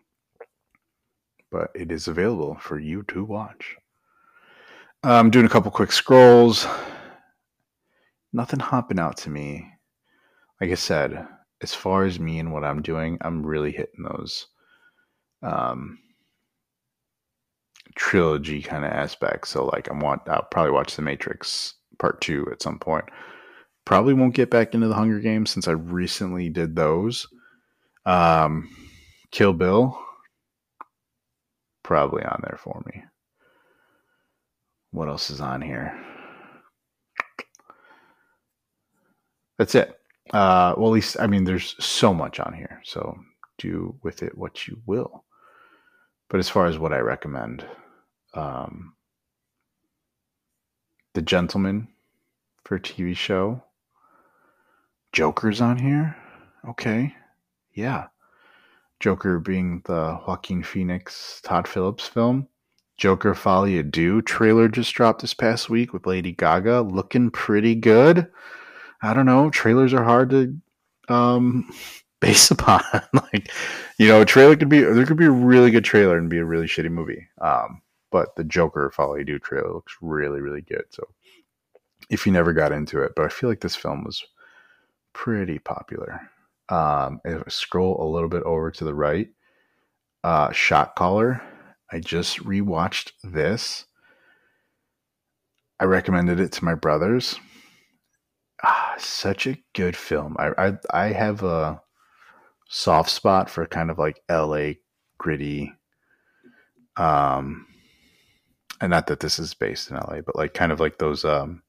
Speaker 2: but it is available for you to watch. I'm doing a couple quick scrolls. Nothing hopping out to me. Like I said, as far as me and what I'm doing, I'm really hitting those um, trilogy kind of aspects. So like I'm want I'll probably watch The Matrix Part Two at some point. Probably won't get back into the Hunger Games since I recently did those. Um, Kill Bill, probably on there for me. What else is on here? That's it. Uh, well, at least, I mean, there's so much on here. So do with it what you will. But as far as what I recommend, um, The Gentleman for a T V show. Joker's on here? Okay. Yeah. Joker being the Joaquin Phoenix, Todd Phillips film. Joker Folie à Deux trailer just dropped this past week with Lady Gaga, looking pretty good. I don't know. Trailers are hard to um, base upon. Like, you know, a trailer could be, there could be a really good trailer and be a really shitty movie. Um, but the Joker Folie à Deux trailer looks really, really good. So if you never got into it, but I feel like this film was pretty popular. Um, if I scroll a little bit over to the right, uh, Shot Caller. I just rewatched this. I recommended it to my brothers. Ah, such a good film. I, I I have a soft spot for kind of like L A gritty. Um, and not that this is based in L A, but like kind of like those um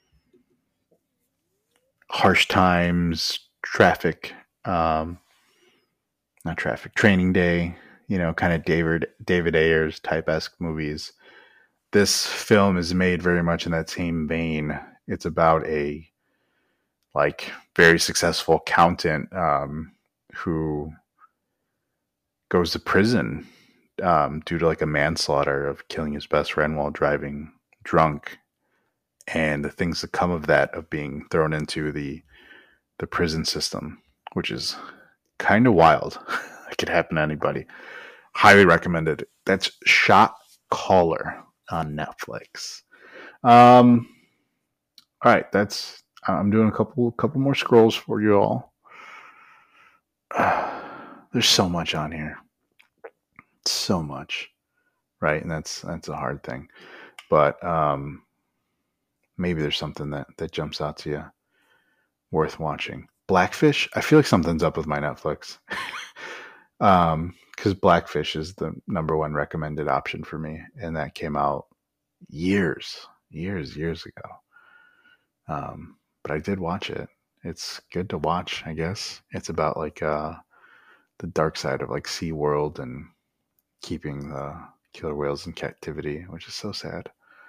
Speaker 2: harsh times, traffic, um, not traffic, Training Day, you know, kind of David David Ayers type esque movies. This film is made very much in that same vein. It's about a like very successful accountant um, who goes to prison um, due to like a manslaughter of killing his best friend while driving drunk, and the things that come of that of being thrown into the the prison system, which is kind of wild. It could happen to anybody. Highly recommended. That's Shot Caller on Netflix. Um, all right, that's I'm doing a couple couple more scrolls for you all. Uh, there's so much on here, so much, right? And that's that's a hard thing, but um, maybe there's something that that jumps out to you, worth watching. Blackfish. I feel like something's up with my Netflix. um, because Blackfish is the number one recommended option for me, and that came out years, years, years ago. Um, but I did watch it. It's good to watch, I guess. It's about like uh, the dark side of like SeaWorld and keeping the killer whales in captivity, which is so sad.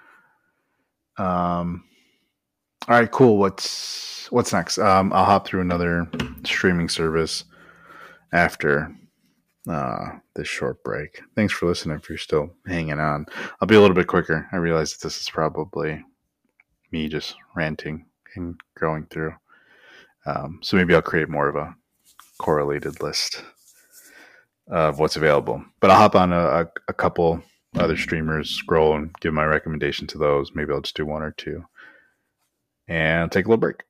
Speaker 2: Um, all right, cool. What's what's next? Um, I'll hop through another streaming service after uh, this short break. Thanks for listening. If you're still hanging on, I'll be a little bit quicker. I realize that this is probably me just ranting and going through. Um, so maybe I'll create more of a correlated list of what's available. But I'll hop on a, a, a couple other streamers, scroll and give my recommendation to those. Maybe I'll just do one or two. And take a little break.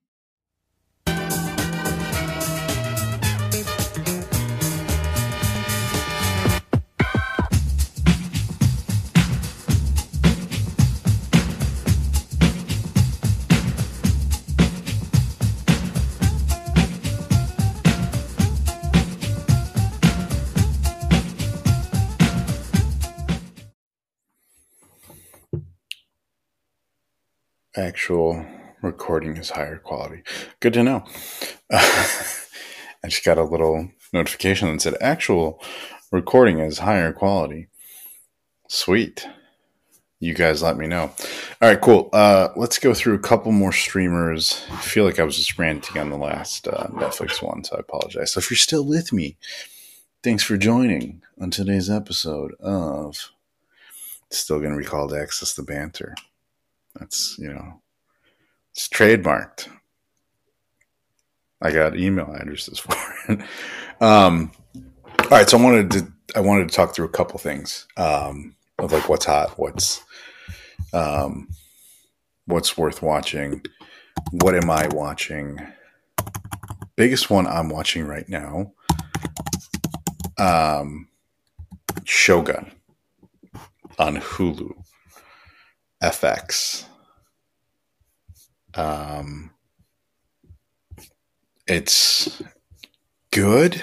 Speaker 2: Actual recording is higher quality. Good to know. Uh, I just got a little notification that said actual recording is higher quality. Sweet. You guys let me know. All right, cool. Uh, let's go through a couple more streamers. I feel like I was just ranting on the last uh, Netflix one, so I apologize. So if you're still with me, thanks for joining on today's episode of Still Gonna Recall to Access the Banter. That's, you know, it's trademarked. I got email addresses for it. um, all right, so I wanted to I wanted to talk through a couple things um, of like what's hot, what's um, what's worth watching, what am I watching. Biggest one I'm watching right now, um, Shogun on Hulu, F X. Um, it's good.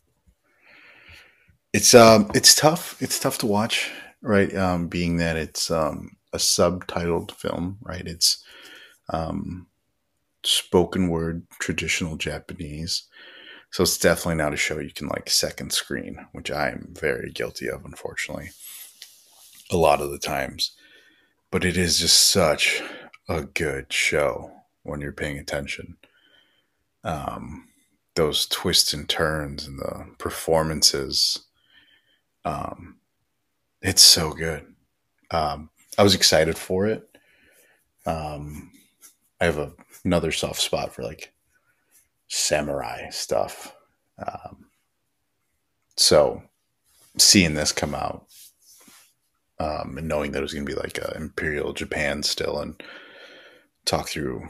Speaker 2: It's um, it's tough. It's tough to watch, right? Um, being that it's um, a subtitled film, right? It's um, spoken word, traditional Japanese. So it's definitely not a show you can like second screen, which I'm very guilty of, unfortunately, a lot of the times. But it is just such a good show when you're paying attention. Um, those twists and turns and the performances. Um, it's so good. Um, I was excited for it. Um, I have a, another soft spot for like samurai stuff. Um, so seeing this come out um, and knowing that it was going to be like uh, Imperial Japan still and talk through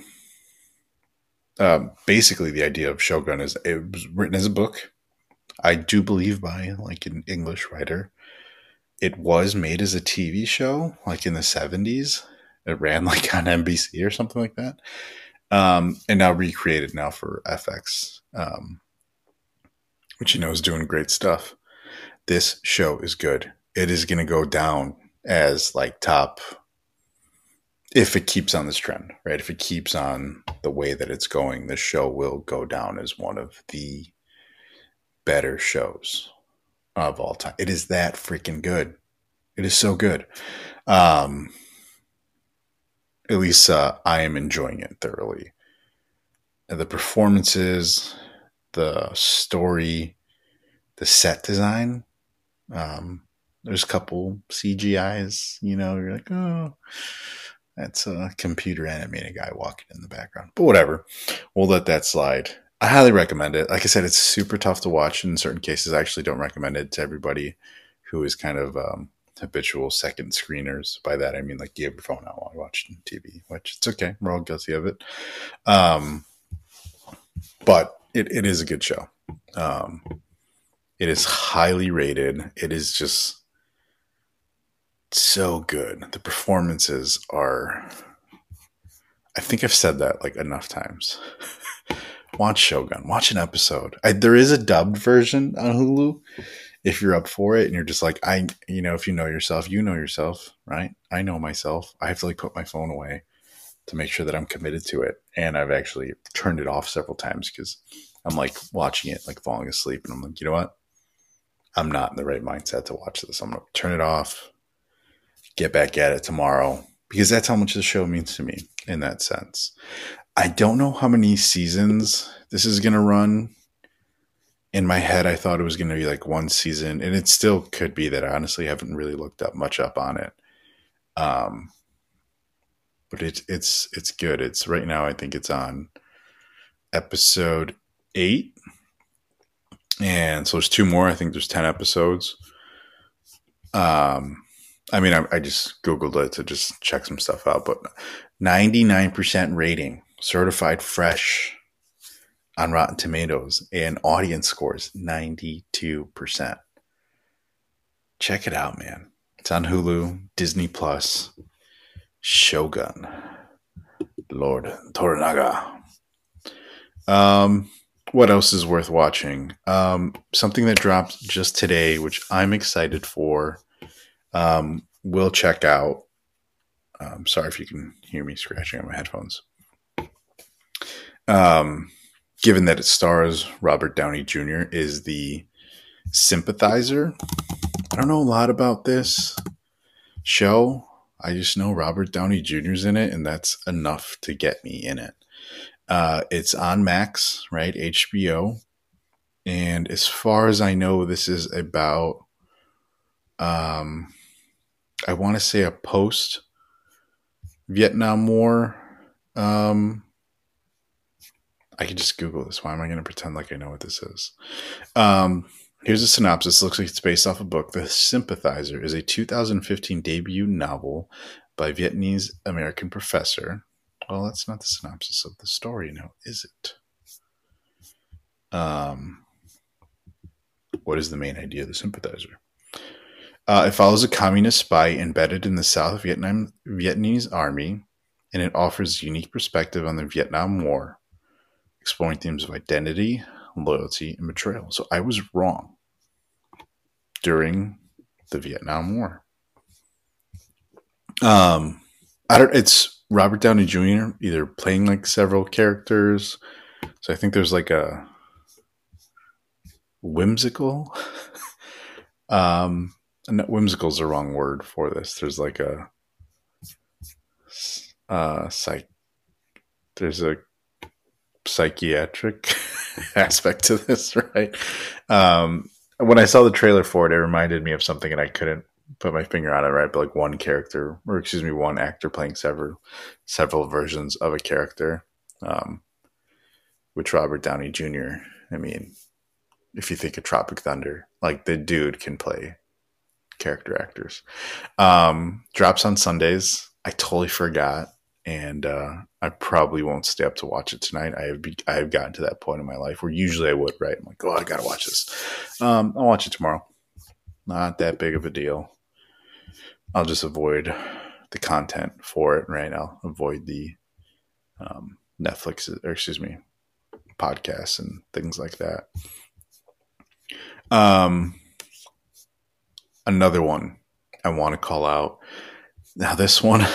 Speaker 2: um, basically the idea of Shogun is it was written as a book. I do believe by like an English writer. It was made as a T V show like in the seventies. It ran like on N B C or something like that. Um, and now recreated now for F X, um, which you know is doing great stuff. This show is good. It is going to go down as like top if it keeps on this trend, right? If it keeps on the way that it's going, this show will go down as one of the better shows of all time. It is that freaking good. It is so good. Um, at least uh, I am enjoying it thoroughly. And the performances, the story, the set design. Um, there's a couple C G Is, you know, you're like, oh, that's a computer animated guy walking in the background. But whatever. We'll let that slide. I highly recommend it. Like I said, it's super tough to watch in certain cases. I actually don't recommend it to everybody who is kind of um, habitual second screeners. By that, I mean like you have your phone out while you're watching T V, which it's okay. We're all guilty of it. Um, but it, it is a good show. Um, it is highly rated. It is just so good. The performances are, I think I've said that like enough times. Watch Shogun. Watch an episode. I, there is a dubbed version on Hulu if you're up for it and you're just like, I, you know, if you know yourself, you know yourself, right? I know myself. I have to like put my phone away to make sure that I'm committed to it. And I've actually turned it off several times because I'm like watching it, like falling asleep. And I'm like, you know what? I'm not in the right mindset to watch this. I'm going to turn it off, get back at it tomorrow, because that's how much the show means to me in that sense. I don't know how many seasons this is going to run. In my head, I thought it was going to be like one season, and it still could be that. I honestly haven't really looked up much up on it. Um, but it's it's it's good. It's right now. I think it's on episode eight, and so there's two more. I think there's ten episodes. Um, I mean, I, I just Googled it to just check some stuff out, but ninety-nine percent rating, certified fresh on Rotten Tomatoes, and audience scores ninety-two percent. Check it out, man. It's on Hulu, Disney Plus. Shogun. Lord Toranaga. Um, what else is worth watching? Um, something that dropped just today, which I'm excited for. Um, we'll check out. Um, sorry if you can hear me scratching on my headphones. Um, given that it stars Robert Downey Junior, is the Sympathizer. I don't know a lot about this show. I just know Robert Downey Junior's in it, and that's enough to get me in it. Uh, it's on Max, right? H B O. And as far as I know, this is about, um, I want to say a post-Vietnam War. Um, I can just Google this. Why am I going to pretend like I know what this is? Um, here's a synopsis. It looks like it's based off a book. The Sympathizer is a two thousand fifteen debut novel by Vietnamese American professor. Well, that's not the synopsis of the story now, is it? Um, what is the main idea of the Sympathizer? Uh, it follows a communist spy embedded in the South Vietnam Vietnamese army, and it offers a unique perspective on the Vietnam War, exploring themes of identity, loyalty, and betrayal. So I was wrong during the Vietnam War. Um, I don't. It's Robert Downey Junior either playing like several characters. So I think there's like a whimsical. um, no, whimsical is the wrong word for this. There's like a uh, psych. There's a psychiatric aspect to this, right? Um, when I saw the trailer for it, it reminded me of something, and I couldn't put my finger on it, right? But like one character, or excuse me, one actor playing several several versions of a character, um, which Robert Downey Junior I mean, if you think of Tropic Thunder, like the dude can play character actors. Um, drops on Sundays. I totally forgot, and uh, I probably won't stay up to watch it tonight. I have be- I have gotten to that point in my life where usually I would, right? I'm like, oh, I gotta watch this. Um, I'll watch it tomorrow. Not that big of a deal. I'll just avoid the content for it, right? I'll avoid the um, Netflix, or excuse me, podcasts and things like that. Um, another one I want to call out. Now, this one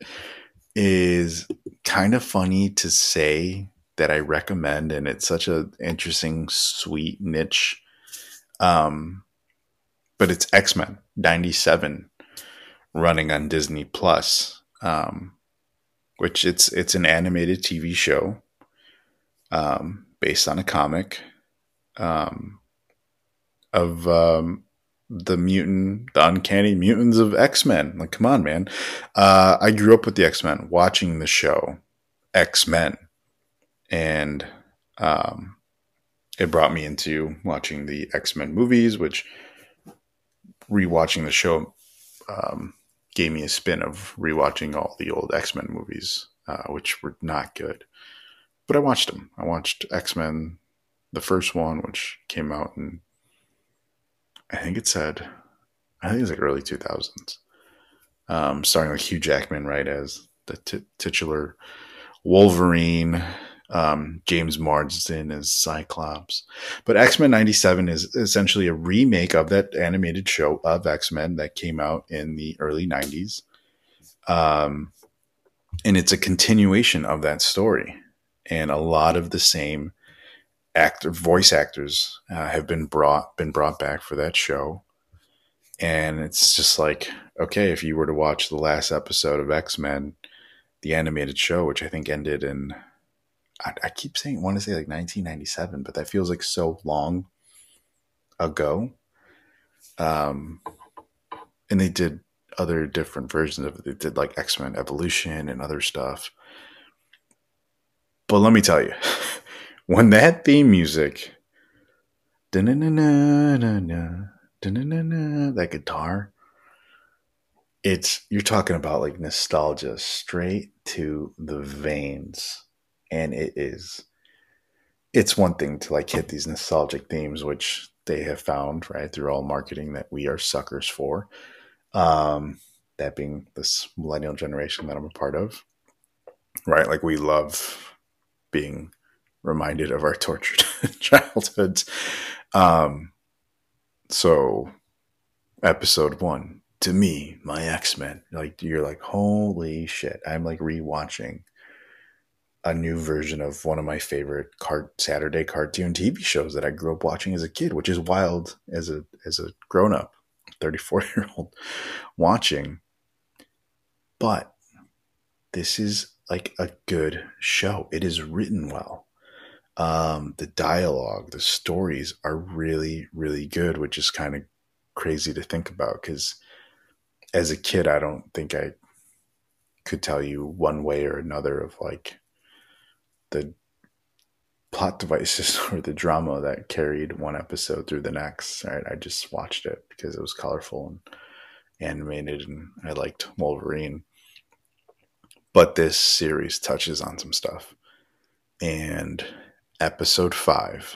Speaker 2: is kind of funny to say that I recommend, and it's such an interesting, sweet niche. Um, but it's X-Men ninety-seven running on Disney Plus, um, which it's it's an animated T V show um, based on a comic um, of um, the mutant, the uncanny mutants of X-Men. Like, come on, man. Uh, I grew up with the X-Men, watching the show X-Men, and um, it brought me into watching the X-Men movies, which rewatching the show um, gave me a spin of rewatching all the old X-Men movies, uh, which were not good. But I watched them. I watched X-Men, the first one, which came out in, I think it said, I think it was like early two thousands. Um, starring like Hugh Jackman, right, as the t- titular Wolverine, um, James Marsden as Cyclops. But X-Men ninety-seven is essentially a remake of that animated show of X-Men that came out in the early nineties. Um, and it's a continuation of that story. And a lot of the same actor, voice actors uh, have been brought been brought back for that show. And it's just like, okay, if you were to watch the last episode of X-Men, the animated show, which I think ended in, I, I keep saying, I want to say like nineteen ninety-seven, but that feels like so long ago. Um, and they did other different versions of it. They did like X-Men Evolution and other stuff. But let me tell you, when that theme music, that guitar, it's, you're talking about like nostalgia straight to the veins. And it is, it's one thing to like hit these nostalgic themes, which they have found, right, through all marketing that we are suckers for. Um, that being this millennial generation that I'm a part of, right? Like, we love being reminded of our tortured childhoods. Um, so episode one, to me, my X-Men, like, you're like, holy shit. I'm like rewatching a new version of one of my favorite car- Saturday cartoon T V shows that I grew up watching as a kid, which is wild as a, as a grown up, thirty-four year old watching. But this is like a good show. It is written well. Um, the dialogue, the stories are really, really good, which is kind of crazy to think about, because as a kid, I don't think I could tell you one way or another of like the plot devices or the drama that carried one episode through the next. Right? I just watched it because it was colorful and animated, and I liked Wolverine. But this series touches on some stuff. And episode five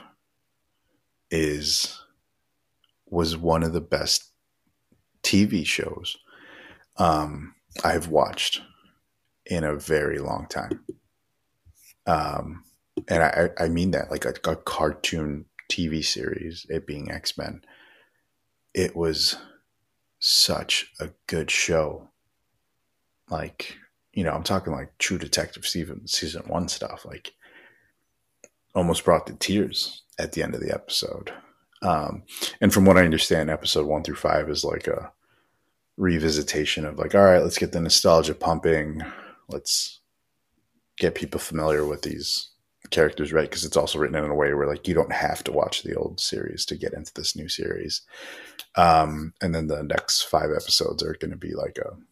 Speaker 2: is was one of the best T V shows um, I've watched in a very long time. Um, and I, I mean that like a, a cartoon T V series, it being X-Men. It was such a good show. Like, you know, I'm talking like True Detective season, season one stuff, like almost brought the tears at the end of the episode. Um, and from what I understand, episode one through five is like a revisitation of like, all right, let's get the nostalgia pumping. Let's get people familiar with these characters, right? Because it's also written in a way where like you don't have to watch the old series to get into this new series. Um, and then the next five episodes are going to be like a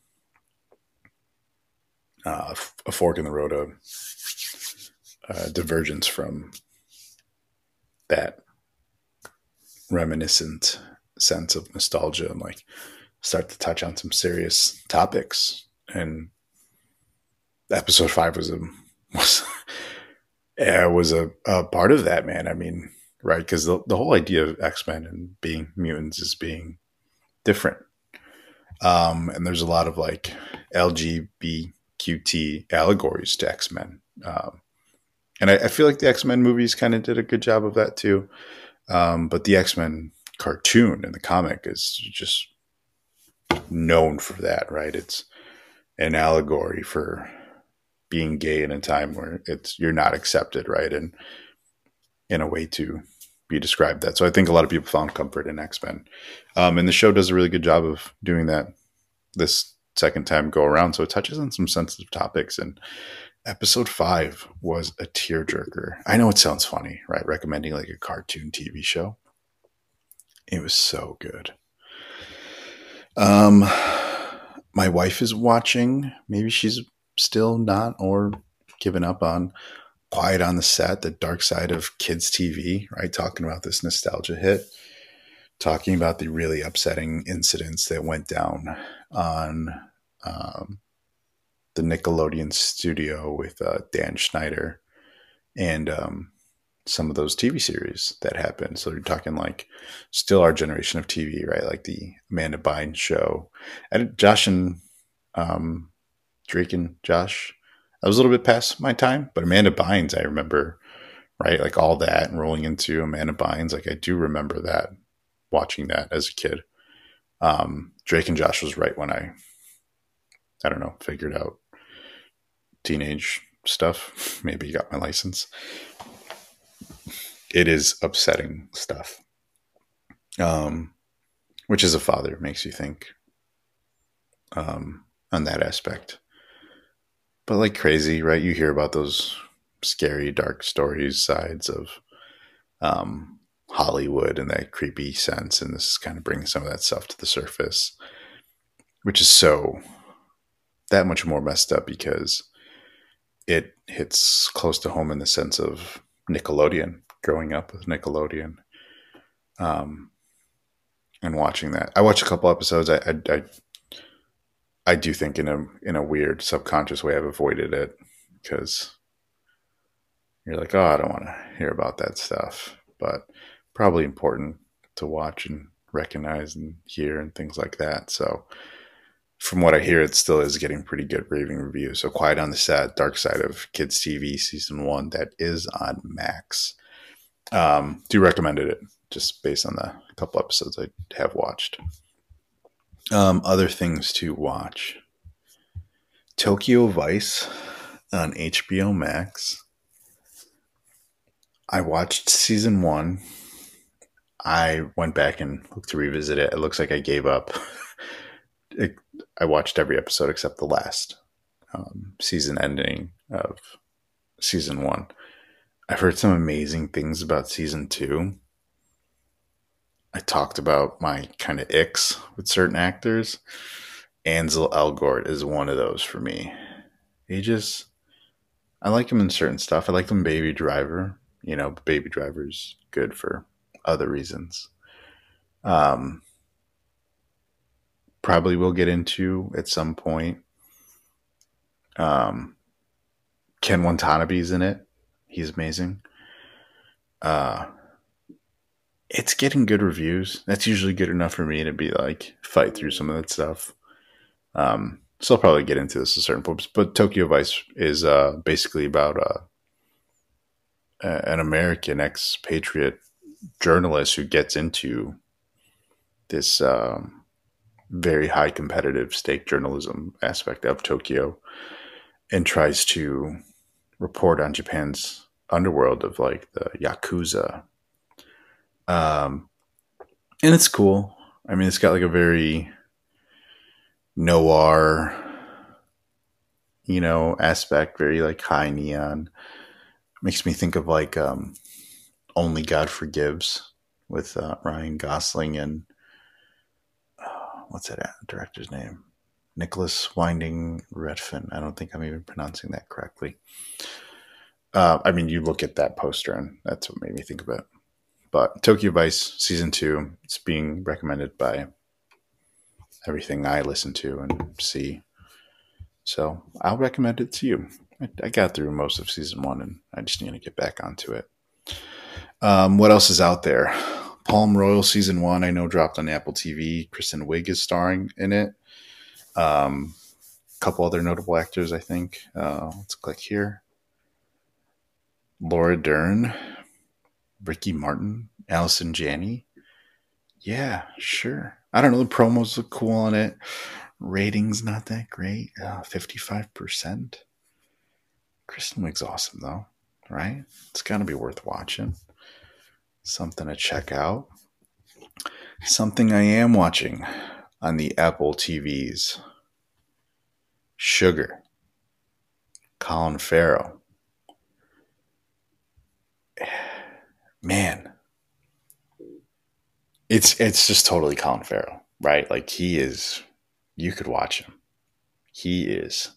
Speaker 2: uh, a fork in the road, a, a divergence from that reminiscent sense of nostalgia and like start to touch on some serious topics. And episode five was a was yeah, was a, a part of that, man. I mean, right? Because the, the whole idea of X-Men and being mutants is being different. Um, and there's a lot of like L G B T Q allegories to X-Men. Um, and I, I feel like the X-Men movies kind of did a good job of that too. Um, but the X-Men cartoon in the comic is just known for that, right? It's an allegory for being gay in a time where it's you're not accepted, right? And in a way to be described that. So I think a lot of people found comfort in X-Men. Um, and the show does a really good job of doing that this second time go around. So it touches on some sensitive topics. And episode five was a tearjerker. I know it sounds funny, right? Recommending like a cartoon T V show. It was so good. Um, my wife is watching. Maybe she's still not or given up on Quiet on the Set, the dark side of kids T V, right? Talking about this nostalgia hit, talking about the really upsetting incidents that went down on um, the Nickelodeon studio with uh, Dan Schneider and um, some of those T V series that happened. So you're talking like still our generation of T V, right? Like the Amanda Bynes show. And Josh and um, Drake and Josh, I was a little bit past my time, but Amanda Bynes, I remember, right? Like all that and rolling into Amanda Bynes. Like I do remember that, watching that as a kid. Um, Drake and Josh was right when I, I don't know, figured out teenage stuff. Maybe got my license. It is upsetting stuff. Um, which as a father makes you think um, on that aspect. But like crazy, right? You hear about those scary, dark stories, sides of um, Hollywood and that creepy sense. And this is kind of bringing some of that stuff to the surface, which is so that much more messed up because it hits close to home in the sense of Nickelodeon, growing up with Nickelodeon. Um, and watching that. I watched a couple episodes. I, I, I I do think in a in a weird subconscious way I've avoided it because you're like, oh, I don't want to hear about that stuff, but probably important to watch and recognize and hear and things like that. So from what I hear, it still is getting pretty good raving reviews. So Quiet on the Set, Dark Side of Kids T V season one, that is on Max. Um, do recommended it just based on the couple episodes I have watched. Um, other things to watch. Tokyo Vice on H B O Max. I watched season one. I went back and looked to revisit it. It looks like I gave up. it, I watched every episode except the last um, season ending of season one. I've heard some amazing things about season two. I talked about my kind of icks with certain actors. Ansel Elgort is one of those for me. He just, I like him in certain stuff. I like him in Baby Driver. You know, Baby Driver's good for other reasons. Um, probably will get into at some point. Um, Ken Watanabe's in it. He's amazing. Uh, it's getting good reviews. That's usually good enough for me to be like, fight through some of that stuff. Um, so I'll probably get into this at certain points, but Tokyo Vice is uh, basically about uh, an American expatriate journalist who gets into this um, very high competitive stake journalism aspect of Tokyo and tries to report on Japan's underworld of like the Yakuza. Um, and it's cool. I mean, it's got like a very noir, you know, aspect, very like high neon. Makes me think of like um, Only God Forgives with uh, Ryan Gosling and uh, what's that director's name? Nicholas Winding Refn. I don't think I'm even pronouncing that correctly. Uh, I mean, you look at that poster and that's what made me think of it. But Tokyo Vice season two, it's being recommended by everything I listen to and see. So I'll recommend it to you. I, I got through most of season one and I just need to get back onto it. Um, what else is out there? Palm Royal season one, I know, dropped on Apple T V. Kristen Wiig is starring in it. Um, a couple other notable actors, I think. Uh, let's click here. Laura Dern, Ricky Martin, Allison Janney. Yeah, sure. I don't know. The promos look cool on it. Ratings not that great. Uh, fifty-five percent. Kristen Wiig's awesome, though, right? It's got to be worth watching. Something to check out. Something I am watching on the Apple T Vs. Sugar. Colin Farrell. Man. It's it's just totally Colin Farrell, right? Like he is, you could watch him. He is.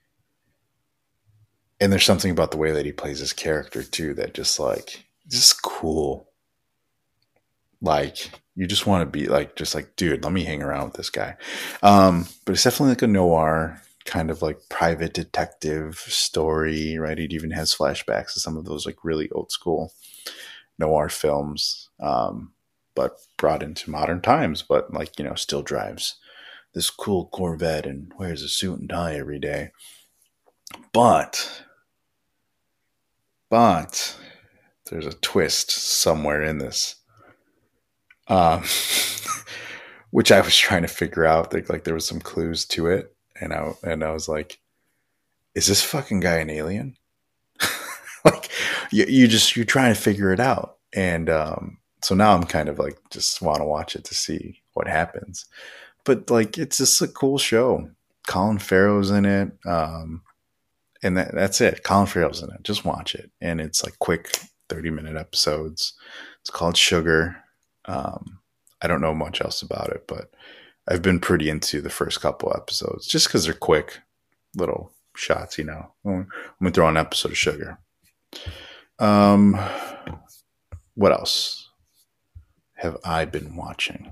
Speaker 2: And there's something about the way that he plays his character too that just like, just cool. Like you just want to be like, just like, dude, let me hang around with this guy. Um, but it's definitely like a noir kind of like private detective story, right? It even has flashbacks to some of those like really old school noir films, um, but brought into modern times, but like, you know, still drives this cool Corvette and wears a suit and tie every day. But, but there's a twist somewhere in this. Um, which I was trying to figure out. Like, like there was some clues to it, and I and I was like, "Is this fucking guy an alien?" Like, you, you just you're trying to figure it out, and um, so now I'm kind of like just want to watch it to see what happens. But like, it's just a cool show. Colin Farrell's in it, um, and that, that's it. Colin Farrell's in it. Just watch it, and it's like quick thirty minute episodes. It's called Sugar. Um, I don't know much else about it, but I've been pretty into the first couple episodes just because they're quick little shots, you know. I'm gonna throw an episode of Sugar. Um, what else have I been watching?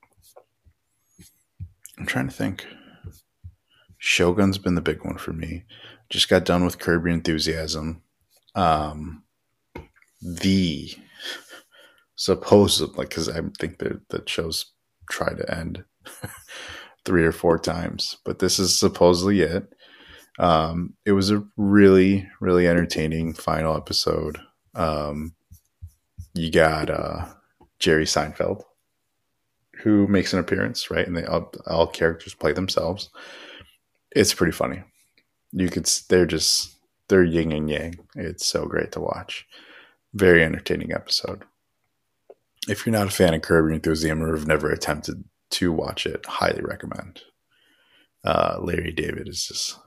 Speaker 2: I'm trying to think. Shogun's been the big one for me. Just got done with Curb Your Enthusiasm. Um, the supposed, like, because I think that the show's try to end three or four times, but this is supposedly it. Um, it was a really, really entertaining final episode. Um, you got uh, Jerry Seinfeld, who makes an appearance, right? And they all, all characters play themselves. It's pretty funny. You could, they're just, they're yin and yang. It's so great to watch. Very entertaining episode. If you're not a fan of Curb Your Enthusiasm or have never attempted to watch it, highly recommend. Uh, Larry David is just,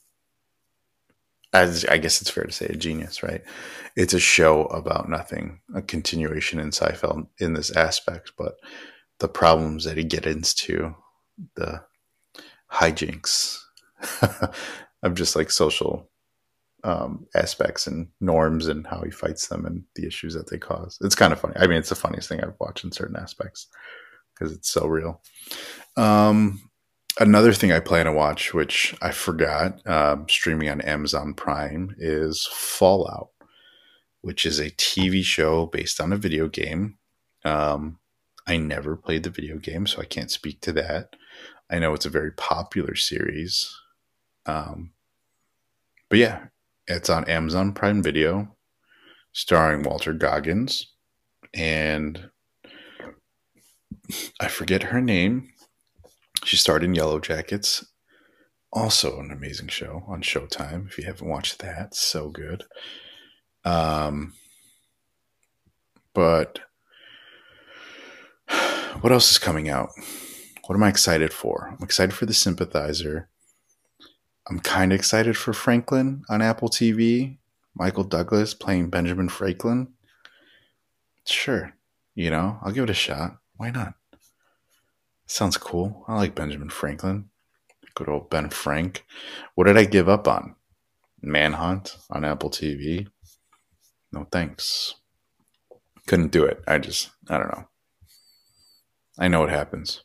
Speaker 2: as I guess it's fair to say, a genius, right? It's a show about nothing, a continuation in Seinfeld in this aspect, but the problems that he gets into, the hijinks of just like social um, aspects and norms and how he fights them and the issues that they cause. It's kind of funny. I mean, it's the funniest thing I've watched in certain aspects because it's so real. Um, another thing I plan to watch, which I forgot, um, streaming on Amazon Prime, is Fallout, which is a T V show based on a video game. Um, I never played the video game, so I can't speak to that. I know it's a very popular series. Um, but yeah, it's on Amazon Prime Video, starring Walter Goggins, and I forget her name. She starred in Yellow Jackets. Also an amazing show on Showtime. If you haven't watched that, so good. Um, but what else is coming out? What am I excited for? I'm excited for The Sympathizer. I'm kind of excited for Franklin on Apple T V. Michael Douglas playing Benjamin Franklin. Sure. You know, I'll give it a shot. Why not? Sounds cool. I like Benjamin Franklin. Good old Ben Frank. What did I give up on? Manhunt on Apple T V? No thanks. Couldn't do it. I just, I don't know. I know what happens.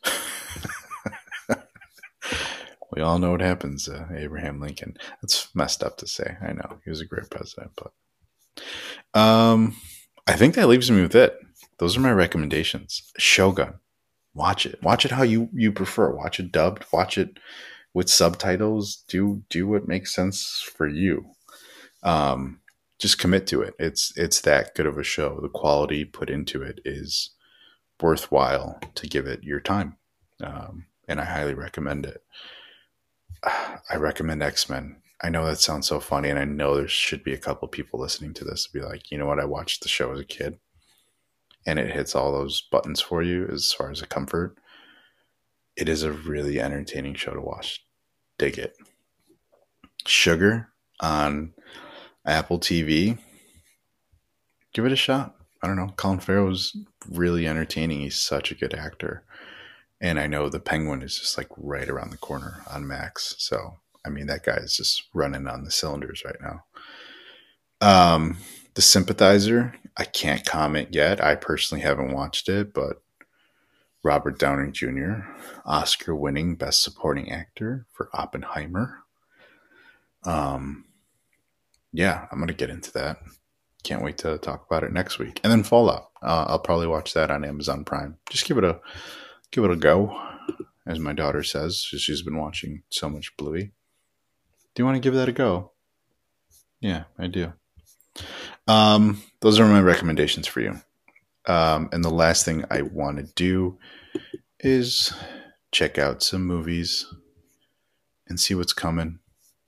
Speaker 2: We all know what happens, uh, Abraham Lincoln. That's messed up to say. I know. He was a great president, but um, I think that leaves me with it. Those are my recommendations. Shogun. Watch it. Watch it how you, you prefer. Watch it dubbed. Watch it with subtitles. Do do what makes sense for you. Um, just commit to it. It's it's that good of a show. The quality put into it is worthwhile to give it your time. Um, and I highly recommend it. I recommend X-Men. I know that sounds so funny, and I know there should be a couple people listening to this to be like, you know what, I watched the show as a kid, and it hits all those buttons for you as far as a comfort. It is a really entertaining show to watch. Dig it. Sugar on Apple T V. Give it a shot. I don't know. Colin Farrell's really entertaining. He's such a good actor. And I know The Penguin is just like right around the corner on Max. So, I mean, that guy is just running on the cylinders right now. Um, The Sympathizer, I can't comment yet. I personally haven't watched it, but Robert Downey Junior, Oscar-winning Best Supporting Actor for Oppenheimer. Um, yeah, I'm going to get into that. Can't wait to talk about it next week. And then Fallout. Uh, I'll probably watch that on Amazon Prime. Just give it a give it a go, as my daughter says. She's been watching so much Bluey. Do you want to give that a go? Yeah, I do. Um, those are my recommendations for you. Um, and the last thing I want to do is check out some movies and see what's coming.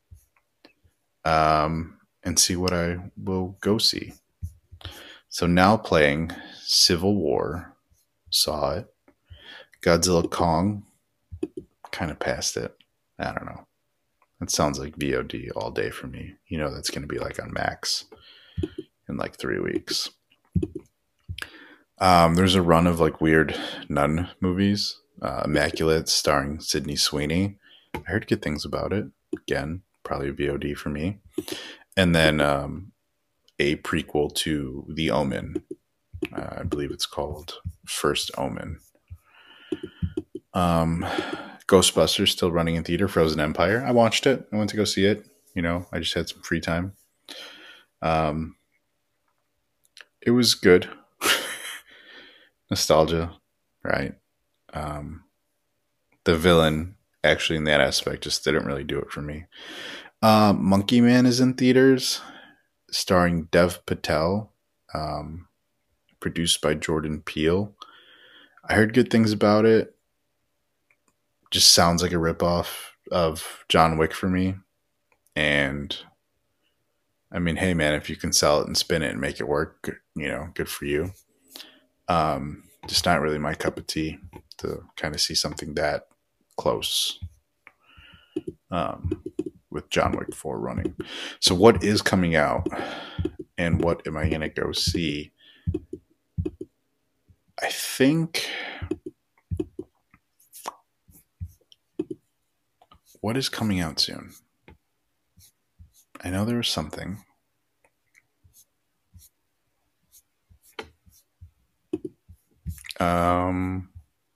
Speaker 2: Um, and see what I will go see. So now playing Civil War. Saw it. Godzilla Kong. Kind of passed it. I don't know. That sounds like V O D all day for me. You know that's going to be like on Max in like three weeks. Um, there's a run of like weird nun movies. Uh, Immaculate starring Sydney Sweeney. I heard good things about it. Again, probably V O D for me. And then um, a prequel to The Omen. Uh, I believe it's called First Omen. Um, Ghostbusters still running in theater. Frozen Empire. I watched it. I went to go see it. You know, I just had some free time. Um, it was good. Nostalgia, right? Um, the villain, actually, in that aspect, just didn't really do it for me. Um, Monkey Man is in theaters, starring Dev Patel, um, produced by Jordan Peele. I heard good things about it. Just sounds like a ripoff of John Wick for me. And I mean, hey man, if you can sell it and spin it and make it work, you know, good for you. Um, just not really my cup of tea to kind of see something that close um, with John Wick four running. So what is coming out and what am I going to go see? I think... What is coming out soon? I know there was something. Um.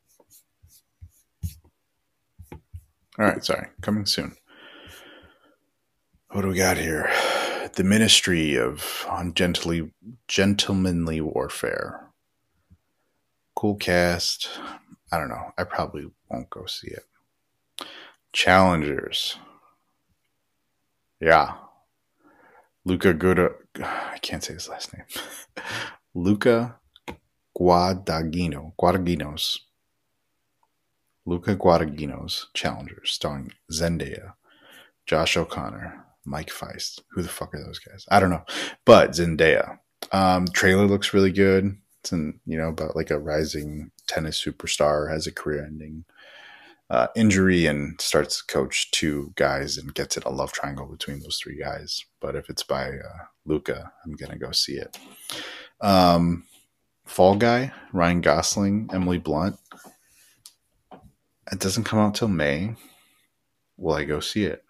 Speaker 2: All right, sorry. Coming soon. What do we got here? The Ministry of Ungently, Gentlemanly Warfare. Cool cast. I don't know. I probably won't go see it. Challengers. Yeah. Luca Guda. I can't say his last name. Luca Guadagnino. Guadaginos. Luca Guadagnino's Challengers, starring Zendaya, Josh O'Connor, Mike Feist. Who the fuck are those guys? I don't know. But Zendaya. Um, trailer looks really good. It's in, you know, about like a rising tennis superstar, has a career-ending uh, injury, and starts to coach two guys and gets in a love triangle between those three guys. But if it's by uh, Luca, I'm gonna go see it. Um, Fall Guy, Ryan Gosling, Emily Blunt. It doesn't come out till May. Will I go see it?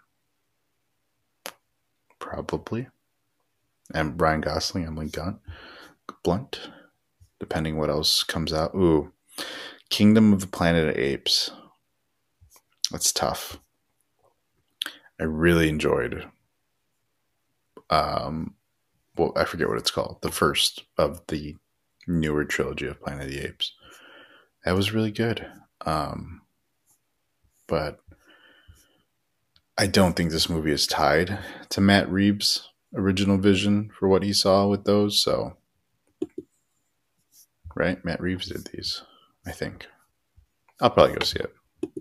Speaker 2: Probably. And Ryan Gosling, Emily Blunt, Blunt, depending what else comes out. Ooh, Kingdom of the Planet of Apes. That's tough. I really enjoyed. Um, well, I forget what it's called. The first of the newer trilogy of Planet of the Apes. That was really good. Um, but I don't think this movie is tied to Matt Reeves' original vision for what he saw with those. So, right? Matt Reeves did these, I think. I'll probably go see it.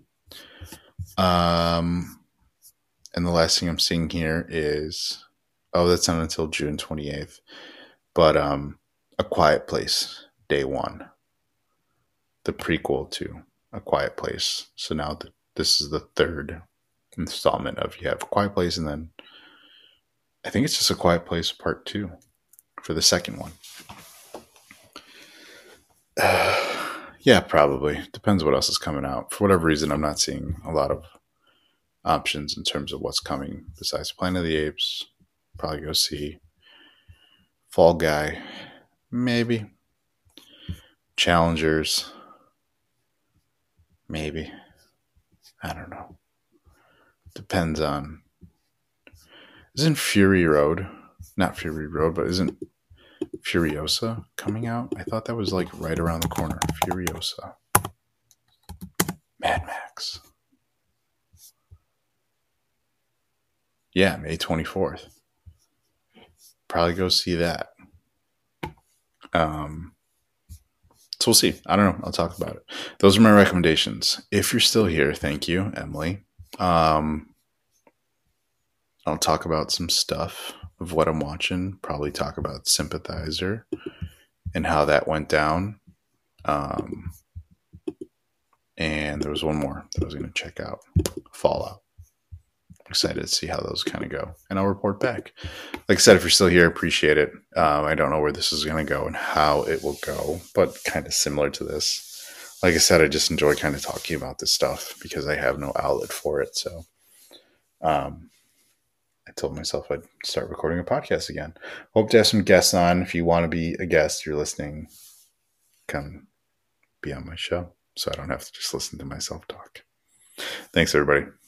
Speaker 2: Um, and the last thing I'm seeing here is, oh, that's not until June twenty-eighth. But um, A Quiet Place, Day One. The prequel to A Quiet Place. So now the, this is the third installment of, you have A Quiet Place, and then I think it's just A Quiet Place Part Two for the second one. Uh, yeah, probably. Depends what else is coming out. For whatever reason, I'm not seeing a lot of options in terms of what's coming besides Planet of the Apes. Probably go see Fall Guy. Maybe. Challengers. Maybe. I don't know. Depends on. Isn't Fury Road, not Fury Road, but isn't Furiosa coming out? I thought that was like right around the corner. Furiosa. Mad Max. Yeah, May twenty-fourth. Probably go see that. Um, so we'll see. I don't know. I'll talk about it. Those are my recommendations. If you're still here, thank you, Emily. Um, I'll talk about some stuff of what I'm watching. Probably talk about Sympathizer and how that went down. Um, and there was one more that I was going to check out. Fallout. Excited to see how those kind of go. And I'll report back. Like I said, if you're still here, appreciate it. Um, I don't know where this is going to go and how it will go, but kind of similar to this. Like I said, I just enjoy kind of talking about this stuff because I have no outlet for it. So, um, I told myself I'd start recording a podcast again. Hope to have some guests on. If you want to be a guest, you're listening, come be on my show so I don't have to just listen to myself talk. Thanks, everybody.